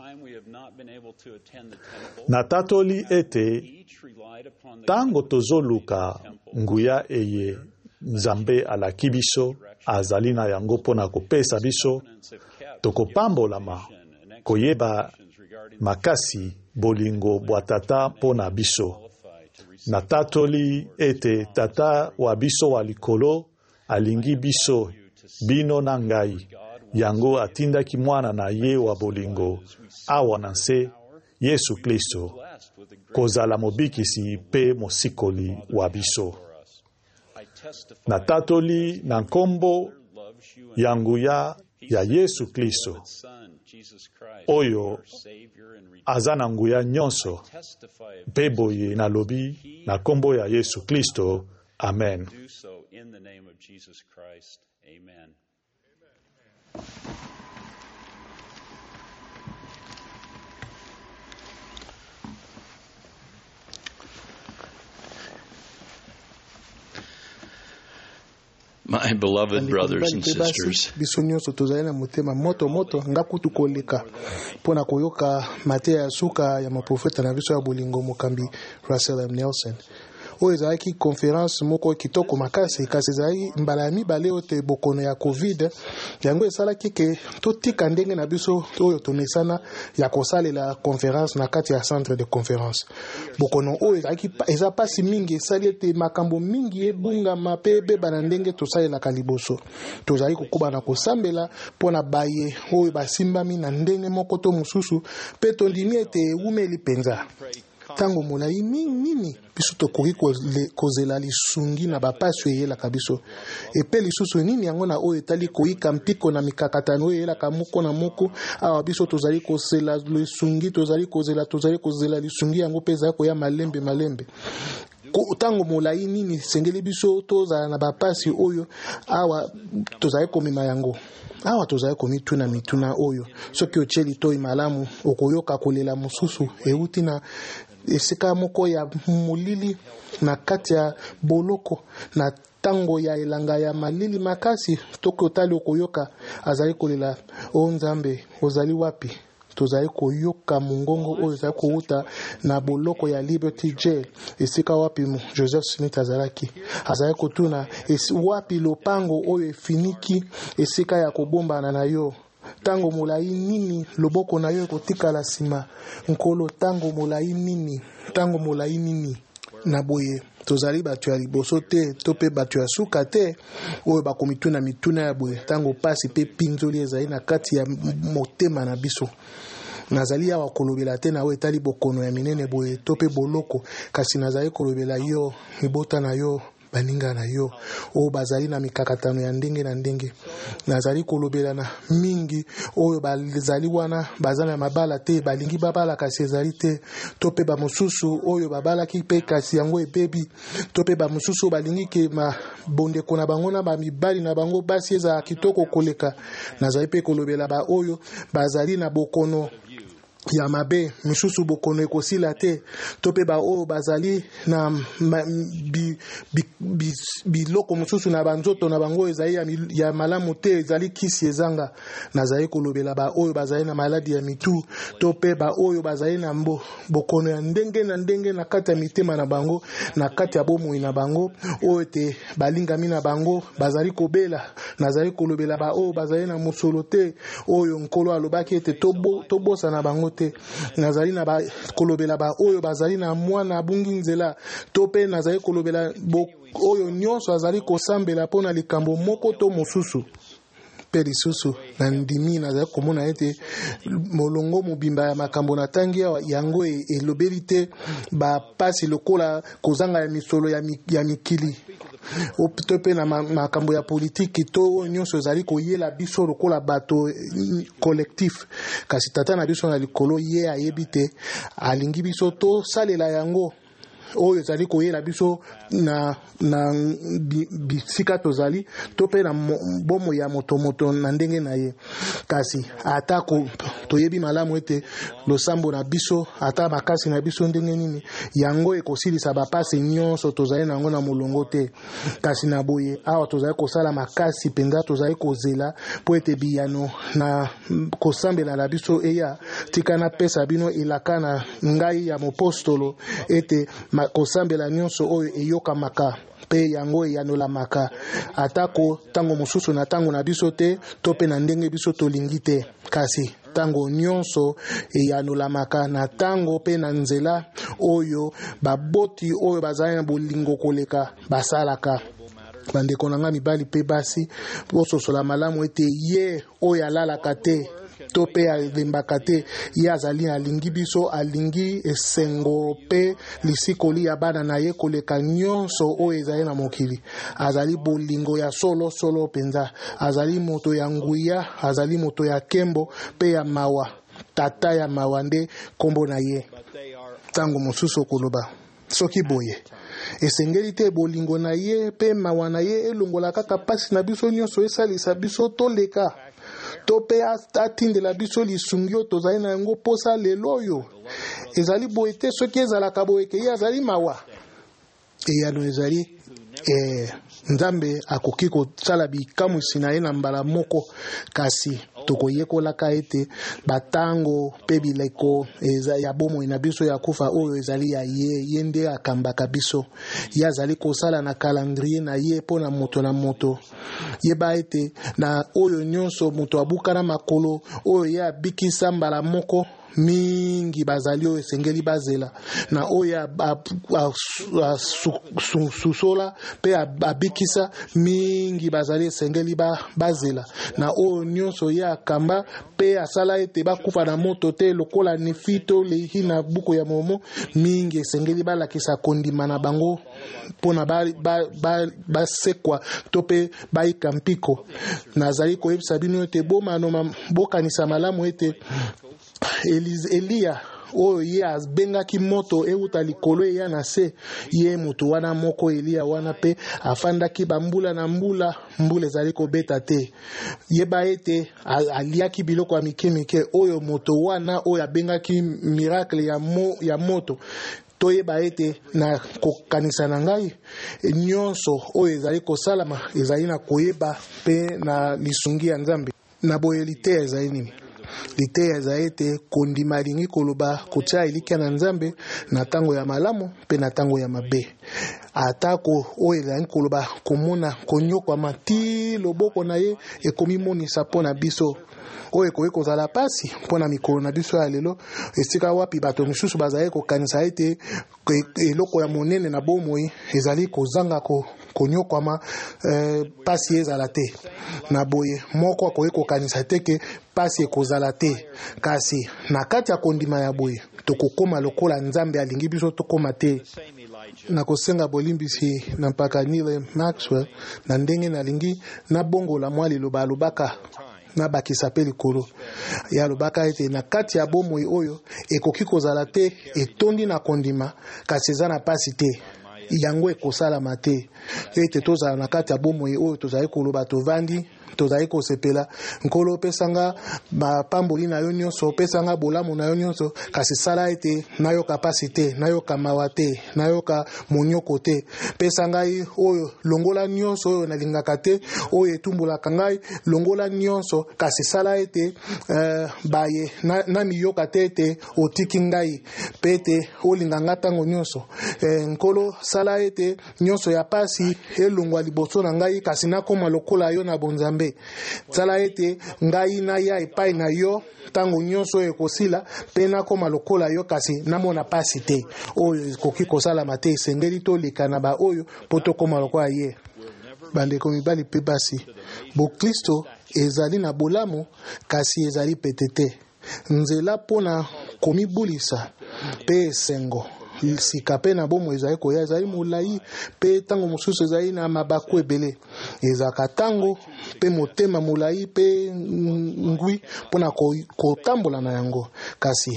Natatoli ete tango tozoluka nguya eye Nzambe alaki biso azali na yango pona kopesa biso, tokopambolama koyeba makasi bolingo bwa tata pona biso. Natatoli ete tata wa biso wa likolo alingi biso bino na ngai, yango atindaki mwana na ye wa bolingo awa na nse Yesu Kristo kozala mobikisi pe mosikoli wa biso. Natatoli na nkombo ya nguya ya Yesu Kristo oyo aza na nguya nyonso mpe boye nalobi na nkombo ya Yesu Kristo. Amen. My beloved brothers and sisters, biso nyonso tozali na motema moto moto ngakutu koleka mpona koyoka mateya ya suka ya maprofeta na biso ya bolingo mokambi Russell M. Nelson. Oyo ezalaki conference moko kitoko makasi kasi ezalaki mbala ya mibale oyo te bokono ya covid yango esalaki ke totika ndenge na biso oyo tomesana ya kosalela conference na kati ya centre de conférence. Bokono oyo ezalaki eza pasi mingi esali ete makambo mingi ebungama mpe ebeba na ndenge tosalelaka liboso. Tozali kokoba na kosambela mpona baye oyo basimbami na ndenge moko to mosusu mpe tondimi ete ewumeli mpenza. Tango molai nini biso tokoki kozela lisungi na bapasi eyelaka biso epe lisusu nini yango na oyo etali koyika mpiko na mikakatano oyo eyelaka moko na moko awa biso tozali kozela lisungi tozali kozela tozali kozela lisungi yango mpe ezali koya malembe malembe. Tango molai nini sengeli biso tozala na bapasi oyo awa tozali komema yango. Awa tozali komituna mituna oyo soki ocheli toi malamu okoyoka kolela mosusu euti na esika moko ya molili na kati ya boloko na tango ya elanga ya malili makasi toki otali okoyoka azali kolela o Nzambe ozali wapi. Tozali koyoka mungongo oyo ezali kouta na boloko ya Liberty Jail esika wapi Joseph Smith azalaki azali kotuna wapi lopango oyo efiniki esika ya kobombana na yo. Tango molai nini loboko na yo ekotikala sima nkolo. Tango molai nini tango molai nini na boye tozali bato ya liboso te to pe bato ya suka te oyo bakomituna mituna ya boye tango pasi pe pinzoli ezali na kati ya motema na biso. Nazali awa kolobela te na oyo etali bokono ya minene boye to pe boloko kasi nazali kolobela yo mibota na yo baninga na yo oyo bazali na mikakatano ya ndenge na ndenge. Nazali kolobela na mingi oyo bazali wana bazali na mabala te balingi babala kasi ezali te to pe ba mosusu oyo babalaki pe kasi yango ebebi to pe ba mosusu balingi ke ma bondeko na bango na ba mibali na bango basi eza kitoko koleka. Nazali pe kolobela ba oyo bazali na bokono ya mabe misusu bokono ekosila te to pe ba oyo bazali na ma, bi, bi, bi, biloko mosusu na banzoto na bango ezali ya, ya malamu te ezali kisi ezanga. Nazali kolobela ba oyo bazali na maladi ya mitu to pe ba oyo bazali na mbo bokono ya ndenge na ndenge na kati ya mitema na bango na kati ya bomoi na bango oyo te balingami na bango bazali kobela. Nazali kolobela ba oyo bazali na mosolo te oyo nkolo alobaki ete tobo, tobosa na bango te. Nazali na ba kolobela ba oyo bazali na mwana abungi nzela to pe nazali kolobela oyo nyonso azali kosambela mpona likambo moko to mosusu pe lisusu na ndimi nazali komona ete molongo mobimba ya makambo na tangi yango elobeli te bapasi lokola kozanga ya misolo ya, mi, ya mikili to pe na makambo ya politiki to nyonso ezali koyela biso lokola bato collectif kasi tata na biso na likolo ye ayebi te alingi biso to salela yango oyo ezali koyela biso na na bisika tozali to pe na bomo ya motomoto na ndenge na ye kasi atako toyebi malamu ete losambo na biso ata makasi na biso ndenge nini yango ekosilisa bapase nyonso tozali nango na molongo te kasi na boye awa tozali kosala makasi penza tozali kozela po ete biyano na kosambela na biso eya tika na pesa bino ilaka na ngai ya mopostolo ete kosambela nyonso oyo eyoka maka pe yango eyanola maka atako tango mosusu na tango na biso te to pe na ndenge biso tolingi te kasi tango nyonso eyanola maka na tango pe na nzela oyo baboti oyo bazali na bolingo koleka basalaka. Bandeko na nga mibali pe basi ososola malamu ete ye oyo alalaka te to pe alembaka te ye azali alingi biso alingi esengo pe lisikoli ya bana na ye koleka nyonso oyo ezali na mokili azali bolingo ya solo solo penza azali moto ya nguya azali moto ya kembo pe ya mawa tata ya mawa nde kombo na ye tango mosusu koloba soki boye esengeli te bolingo na ye pe mawa na ye elongola kaka pasi na biso nyonso esalisa biso toleka to pe atindela biso lisungi oyo tozali na yango posa lelo oyo ezali boye te soki ezalaka boye ke ye azali mawa eyano ezali eh, nzambe akoki kosala bikamwisi na ye na mbala moko kasi tokoyekolaka ete batango pe bileko ya bomoi na biso ya kufa oyo ezali ya ye ye nde akambaka biso ye azali kosala na calendrier na ye mpo na moto na moto yeba ete na oyo nyonso moto abukana makolo oyo ye abikisa mbala moko mingi bazali oyo esengeli bazela na oyo susola pe abikisa mingi bazali esengeli bazela na oyo nyonso ye akamba pe asala ete bakufa na moto te lokola nefito lehi na buku ya momo mingi esengeli balakisa kondima na bango mpona basekwa to pe bayika mpiko nazali koyebisa bino ete bomano bokanisa malamu ete Eliya oyo ye abengaki moto euta likolo eya na se ye moto wana moko Eliya wana pe afandaki bambula na mbula mbula ezali kobeta te yeba ete aliaki biloko ya mike mike oyo moto wana oyo abengaki miracle ya, mo, ya moto toyeba ete na kokanisa na ngai nyonso oyo ezali kosalama ezali na koyeba pe na lisungi ya Nzambe na boyeli te ezali nini liteya za ete kondima lingi koloba kotia elikia na Nzambe na tango ya malamu pe na tango ya mabe atako oyo ezali koloba komona konyokwa mati loboko na ye ekomimonisa mpona biso oyo ekoki kozala pasi mpona mikolo na biso ya lelo esika wapi bato misusu bazali kokanisa ete eloko ya monene na bomoi ezali kozanga ko konyokwama eh, pasi ezala te na boye moko akoki kokanisa te ke pasi ekozala te kasi na kati ya kondima ya boye tokokoma lokola Nzambe alingi biso tokoma te na kosenga bolimbisi na mpaka Neil Maxwell na ndenge nalingi na bongo la mwa liloba alobaka na bakisa pe likolo ya alobaka ete na kati ya bomoi oyo ekoki kozala te etondi na kondima kasi eza na pasi te yango ekosalama te ete tozala na kati ya bomoi oyo tozali koloba tovandi tozali kosepela nkolo opesanga bapamboli na yo nyonso opesanga bolamu na yo nyonso kasi sala ete nayoka pasi te nayoka mawa te nayoka monyoko te pesa ngai oyo longola nyonso oyo nalingaka te oyo etumbolaka ngai longola nyonso kasi sala ete uh, baye na, na miyoka te ete otiki ngai pe ete olinga nga ntango nyonso eh, nkolo sala ete nyonso ya pasi elongwa liboso na ngai kasi nakoma lokola yo na bonzambe sala ete ngai na ya epai na yo tango nyonso ekosila pe nakoma lokola yo kasi namona pasi te oyo ekoki kosalama te esengeli toleka na ba oyo mpo tokoma lokola ye bandeko mibali pe basi bokristo ezali na bolamu kasi ezali pete te nzela mpona komibulisa pe esengo sika pe na bomo ezali koya ezali molai pe tango mosusu ezali na mabaku ebele ezaka tango pe motema molai pe ngwi mpona kotambola na yango kasi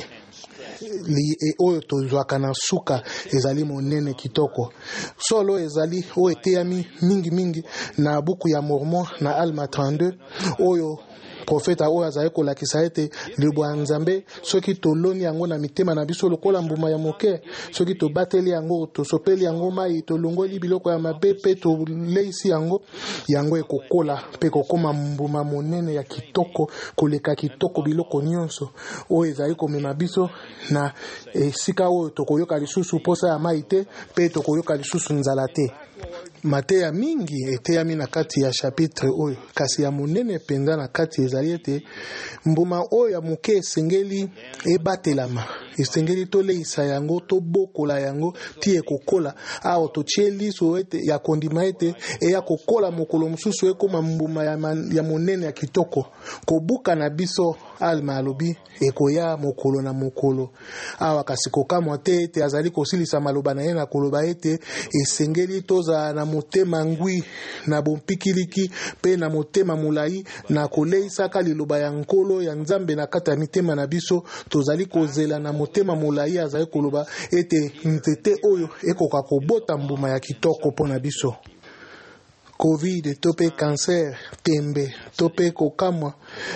li e oyo tozwaka na suka ezali monene kitoko solo ezali oyo eteyami mingi mingi na buku ya Mormon na Alma trente-deux oyo profeta oyo azali kolakisa ete libo ya Nzambe soki toloni yango na mitema na biso lokola mbuma ya moke soki tobateli yango tosopeli yango mai tolongoli biloko ya mabe pe toleisi yango yango ekokola pe kokoma mbuma monene ya kitoko koleka kitoko biloko nyonso oyo ezali komema biso na esika oyo tokoyoka lisusu posa ya mai te pe tokoyoka lisusu nzala te mateya mingi eteyami na kati ya chapitre oyo kasi ya monene penza na kati ezali ete mbuma oyo ya moke esengeli ebatelama esengeli toleisa yango tobokola yango ti ekokola awa totie liso ete ya kondima ete eya kokola mokolo mosusu ekoma mbuma ya, man, ya monene ya kitoko kobuka na biso alma alobi ekoya mokolo na mokolo awa kasi kokamwa te ete azali kosilisa maloba na ye na koloba ete esengeli toza na motema ngwi na bompikiliki pe na motema mulai na koleisaka liloba ya nkolo ya nzambe na kati ya mitema na biso tozali kozela na motema mulai azali koloba ete nzete oyo ekoka kobota mbuma ya kitoko mpona biso. Covid, tope cancer, tembe, tope kokamwa,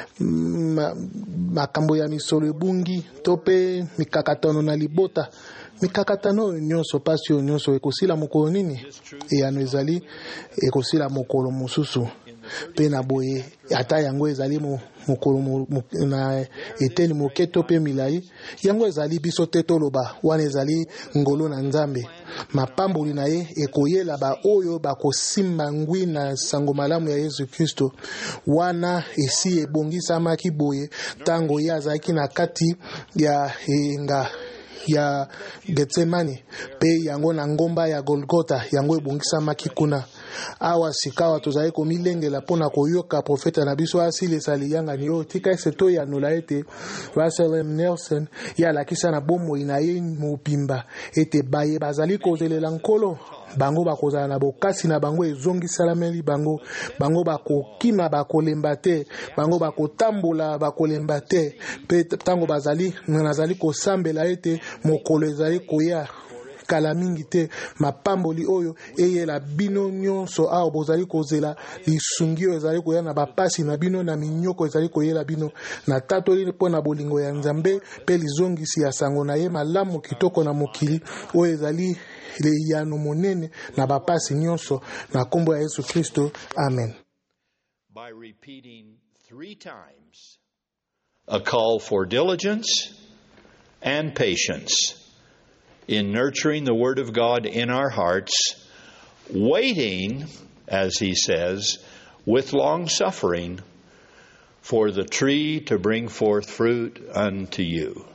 makambo ya misolo ebungi, tope mikakatano na libota. Mikakatano nyonso pasi nyonso ekosila mokolo nini? Eyano ezali ekosila mokolo mosusu. Pe na boye ata yango ezali mokolo na eteni moke tope milai yango ezali biso te toloba wana ezali ngolo na nzambe mapamboli na ye ekoyela ba oyo bakosimba ngwi na sango malamu ya Yesu Kristo wana esi ebongisamaki boye tango ye azalaki na kati ya enga ya Getsemani pe yango na ngomba ya Golgota yango ebongisamaki kuna awa sikawa tozali komilengela pona koyoka profeta na biso asili sali yanga ni o tika seto ya nolaete Russell M. Nelson ya lakisa na bomo inaye mopimba ete baye bazali kozelela nkolo bango bakozala na bokasi na bango ezongi salameli bango bango bakokima bakolemba te bango bakotambola bakolemba te pe tango bazali nazali kosambela ete mokolo ezali koya kala mingi te mapamboli oyo eyela bino nyonso awo bozali kozela lisungio ezali koya na bapasi na bino na minyoko ezali koyela bino na tatoli mpona bolingo ya nzambe pe lizongisi ya sango na ye malamu kitoko na mokili oyo ezali leyano monene na bapasi nyonso na kombo ya Yesu Kristo. Amen. By repeating three times a call for diligence and patience in nurturing the Word of God in our hearts, waiting, as he says, with long suffering for the tree to bring forth fruit unto you.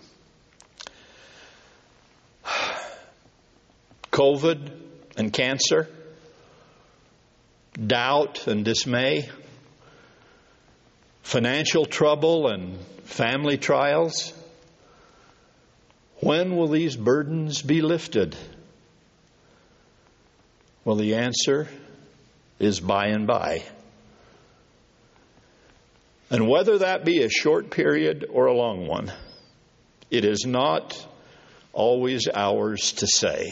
COVID and cancer, doubt and dismay, financial trouble and family trials. When will these burdens be lifted? Well, the answer is by and by. And whether that be a short period or a long one, it is not always ours to say.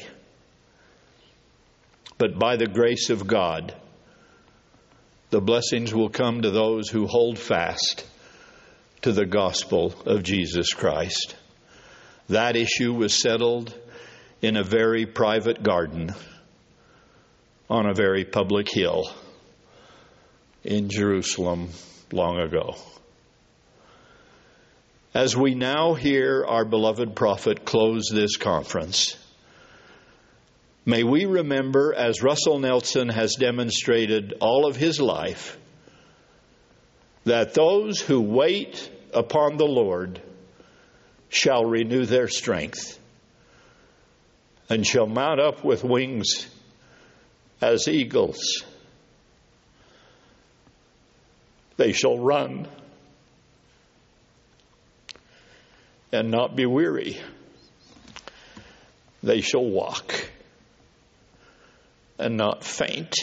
But by the grace of God, the blessings will come to those who hold fast to the gospel of Jesus Christ. That issue was settled in a very private garden on a very public hill in Jerusalem long ago. As we now hear our beloved prophet close this conference, may we remember, as Russell Nelson has demonstrated all of his life, that those who wait upon the Lord shall renew their strength and shall mount up with wings as eagles. They shall run and not be weary. They shall walk and not faint.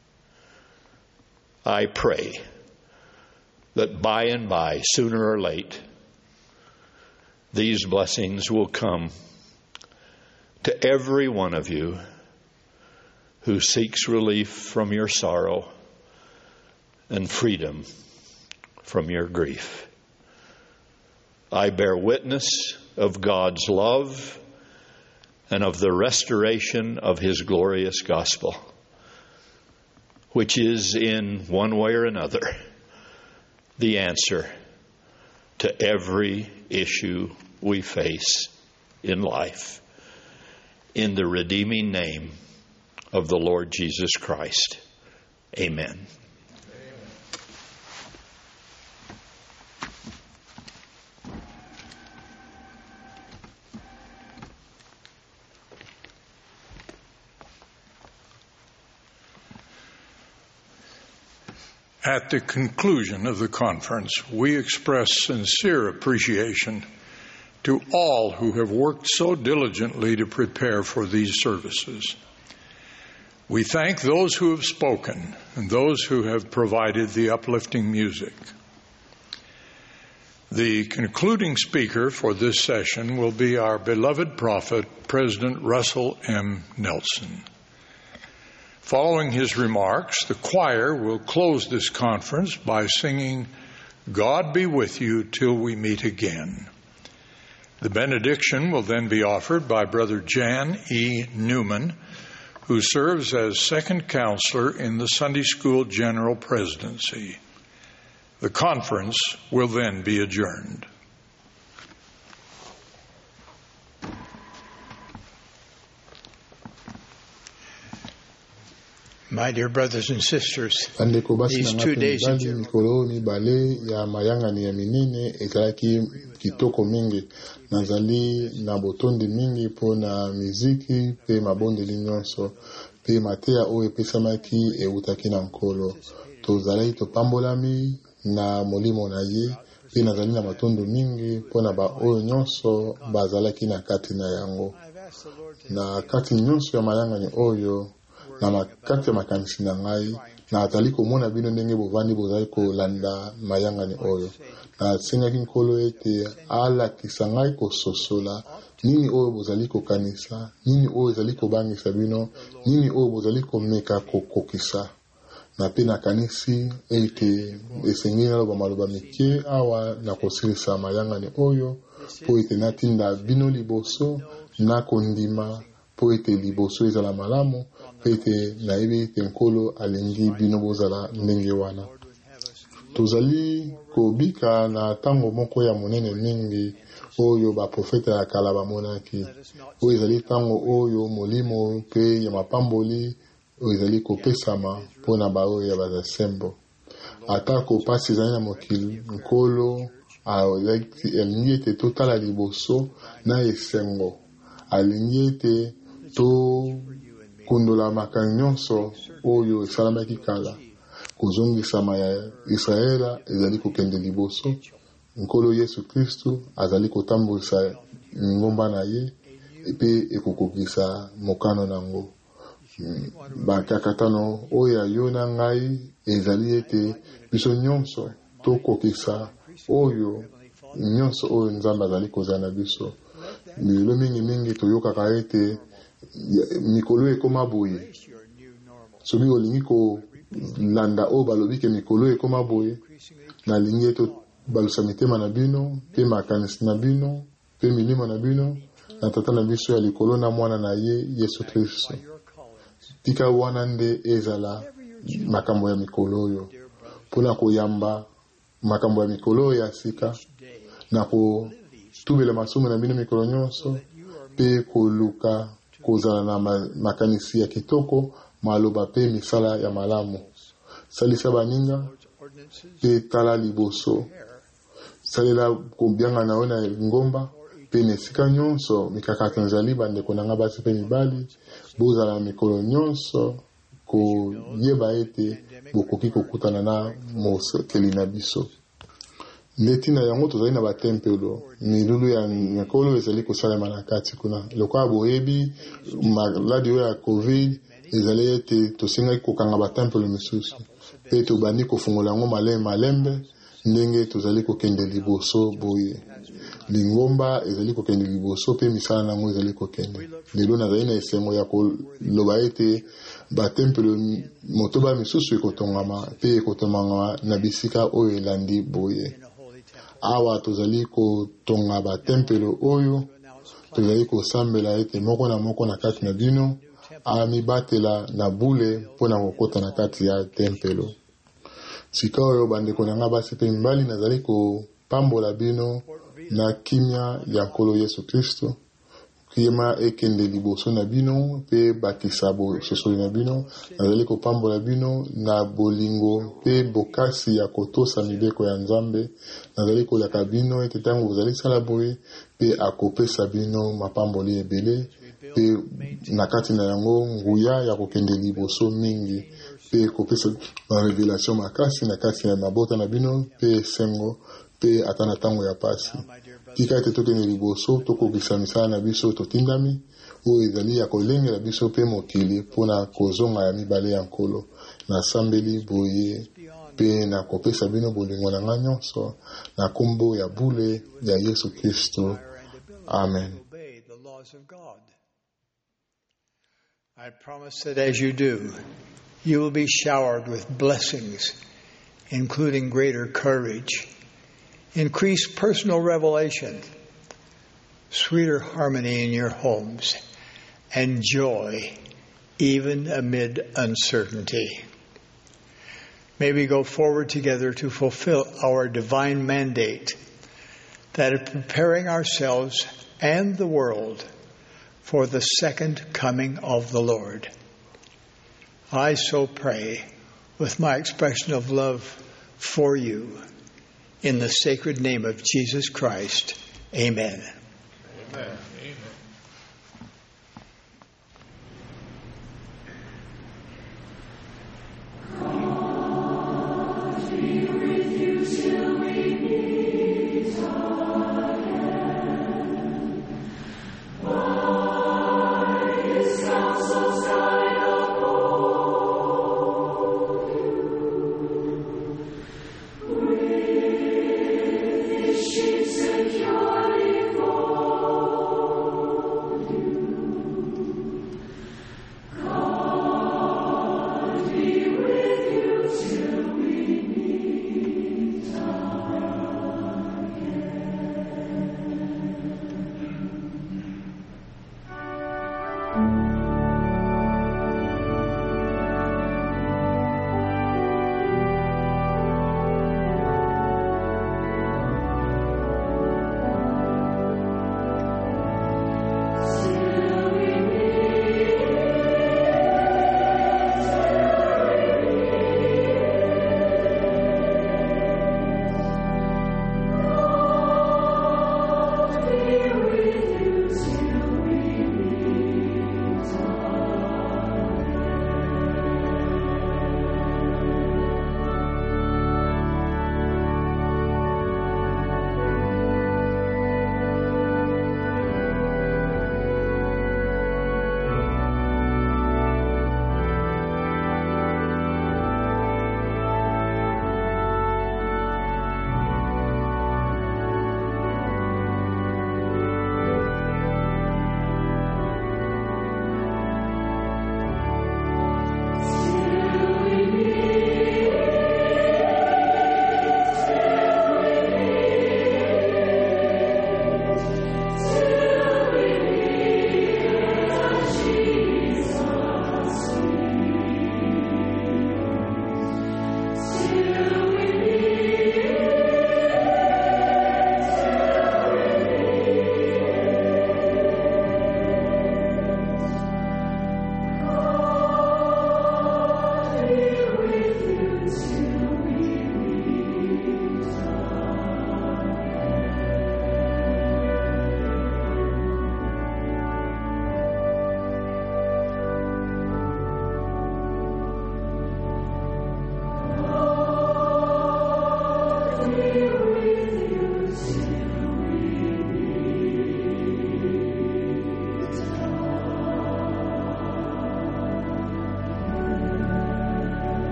I pray that by and by, sooner or late, these blessings will come to every one of you who seeks relief from your sorrow and freedom from your grief. I bear witness of God's love and of the restoration of His glorious gospel, which is in one way or another the answer to every issue we face in life, in the redeeming name of the Lord Jesus Christ. Amen. At the conclusion of the conference, we express sincere appreciation to all who have worked so diligently to prepare for these services. We thank those who have spoken and those who have provided the uplifting music. The concluding speaker for this session will be our beloved prophet, President Russell M. Nelson. Following his remarks, the choir will close this conference by singing, "God Be With You Till We Meet Again." The benediction will then be offered by Brother Jan E. Newman, who serves as second counselor in the Sunday School General Presidency. The conference will then be adjourned. My dear brothers and sisters, these two days of mikolo mibale ya mayangani ya minene ezalaki kitoko mingi nazali na botondi mingi po na miziki pe mabondeli nyonso pe mateya oyo epesamaki eutaki na nkolo tozalaki topambolami na molimo na ye pe nazali na matondo mingi po na baoyo nyonso bazalaki na kati na yango na kati nyonso ya mayangani oyo na makati ya makanisi na ngai na atali komona bino ndenge bovandi bozali kolanda mayangani oyo na asengaki nkolo ete alakisa ngai kososola nini oyo bozali kokanisa nini oyo ezali kobangisa bino nini oyo bozali komeka kokokisa na pe nakanisi ete esengeli naloba maloba mike awa na kosilisa mayangani oyo po ete natinda bino liboso na kondima po ete liboso ezala malamu ete nayebi ete nkolo alingi bino bozala ndenge wana tozali kobika na ntango moko ya monene mingi oyo baprofeta ya kala bamonaki oyo ezali ntango oyo molimo mpe ya mapamboli oyo ezali kopesama mpona baoyo ya bazasembo atako pasi ezali na mokili nkolo alingi ete totala liboso na esengo alingi ete to kundola makambo nyonso oyo esalamaki kala kozongisama ya Israela ezali kokende liboso nkolo Yesu Kristu azali kotambolisa ngomba na ye epe ekokokisa mokano nango bakakatano oyo yo na ngai ezali ete biso nyonso tokokisa oyo nyonso oyo Nzambe azali kozala na biso milelo mingi mingi toyokaka ete mikolo ekoma boye soki olingi kolanda oyo balobi ke mikolo ekoma boye nalingi ete balusa mitema na bino mpe makanisi na bino mpe milimo na bino na tata na biso ya likolo na mwana na ye Yesu Kristo tika wana nde ezala makambo ya mikolo oyo mpona koyamba makambo ya mikolo ya sika na kotubela masumu na bino mikolo nyonso mpe koluka kozala na makanisi ya kitoko maloba pe misala ya malamu salisa baninga pe tala liboso salela kobyanga na ona ngomba pe nesika nyonso mikakati nzali bandeko nanga basi pe mibali bozala mikolo nyonso koyeba ete bokoki kokutana na mosakeli na biso netina yango tozali na batempelo milulu ya mikolo ezali kosalema na kati kuna lokola boyebi maladi oyo ya covid ezali ete tosengaki kokanga batempelo misusu mpe tobandi kofungola yango malembe malembe ndenge tozali kokende liboso boye lingomba ezali kokende liboso mpe misala nango ezali kokende lelo nazali na esengo ya koloba ete batempelo motoba misusu ekotongama mpe ekotongama na bisika oyo elandi boye awa tozali kotonga batempelo oyo tozali kosambela ete moko na moko na kati na bino amibatela na bule mpona kokota na kati ya tempelo sika oyo bandeko nanga basi pe mibali nazali kopambola bino na kimia ya nkolo Yesu Kristo kiyema ekende liboso na bino pe bakisa bososoli na bino nazali kopambola bino na bolingo pe bokasi ya kotosa mibeko ya Nzambe nazali kolaka bino ete ntango bozali sala boye pe akopesa bino mapamboli ebele pe na kati na yango nguya ya kokende liboso mingi pe kopesa ba revelation makasi na kati ya mabota na bino pe sengo pe ata na ntango ya pasi tika ete tokende liboso tokokisa misala na biso totindami oyo ezali ya kolengela biso pe mokili mpona kozonga ya mibale ya nkolo nasambeli boye pe na kopesa bino bolingo na nga nyonso na kombo ya bule ya Yesu Kristo. Amen. I promise that as you do, you will be showered with blessings, including greater courage, increased personal revelation, sweeter harmony in your homes, and joy even amid uncertainty. May we go forward together to fulfill our divine mandate, that of preparing ourselves and the world for the second coming of the Lord. I so pray with my expression of love for you in the sacred name of Jesus Christ. Amen. Amen. Securely for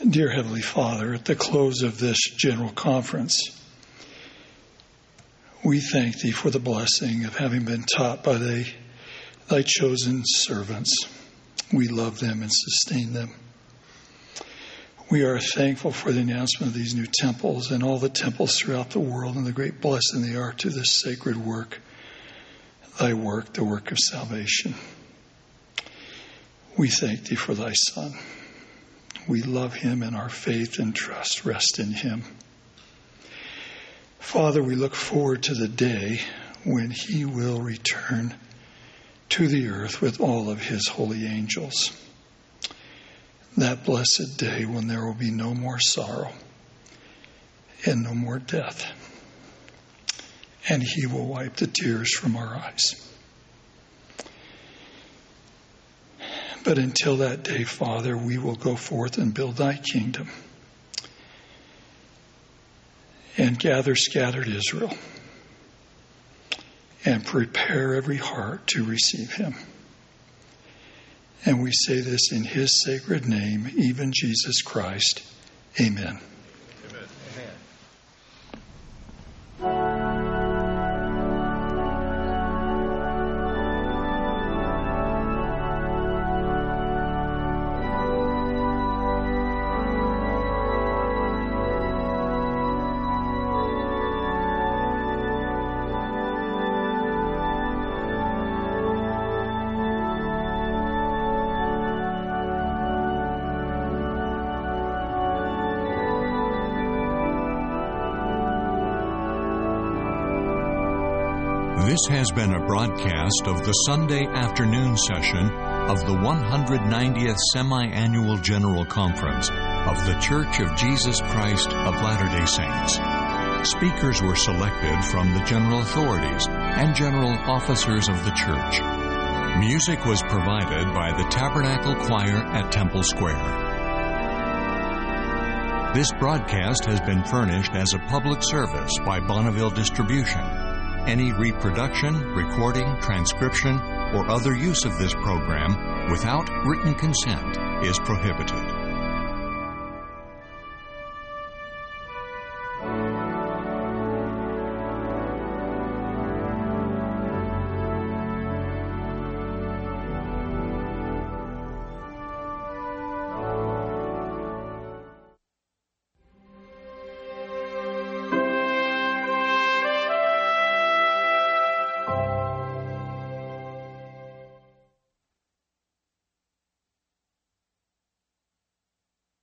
Dear Heavenly Father, at the close of this general conference, we thank Thee for the blessing of having been taught by thy, thy chosen servants. We love them and sustain them. We are thankful for the announcement of these new temples and all the temples throughout the world and the great blessing they are to this sacred work, Thy work, the work of salvation. We thank Thee for Thy Son. We love Him, and our faith and trust rest in Him. Father, we look forward to the day when He will return to the earth with all of His holy angels. That blessed day when there will be no more sorrow and no more death. And He will wipe the tears from our eyes. But until that day, Father, we will go forth and build Thy kingdom and gather scattered Israel and prepare every heart to receive Him. And we say this in His sacred name, even Jesus Christ. Amen. This has been a broadcast of the Sunday afternoon session of the one hundred ninetieth Semi-Annual General Conference of The Church of Jesus Christ of Latter-day Saints. Speakers were selected from the general authorities and general officers of the church. Music was provided by the Tabernacle Choir at Temple Square. This broadcast has been furnished as a public service by Bonneville Distribution. Any reproduction, recording, transcription, or other use of this program without written consent is prohibited.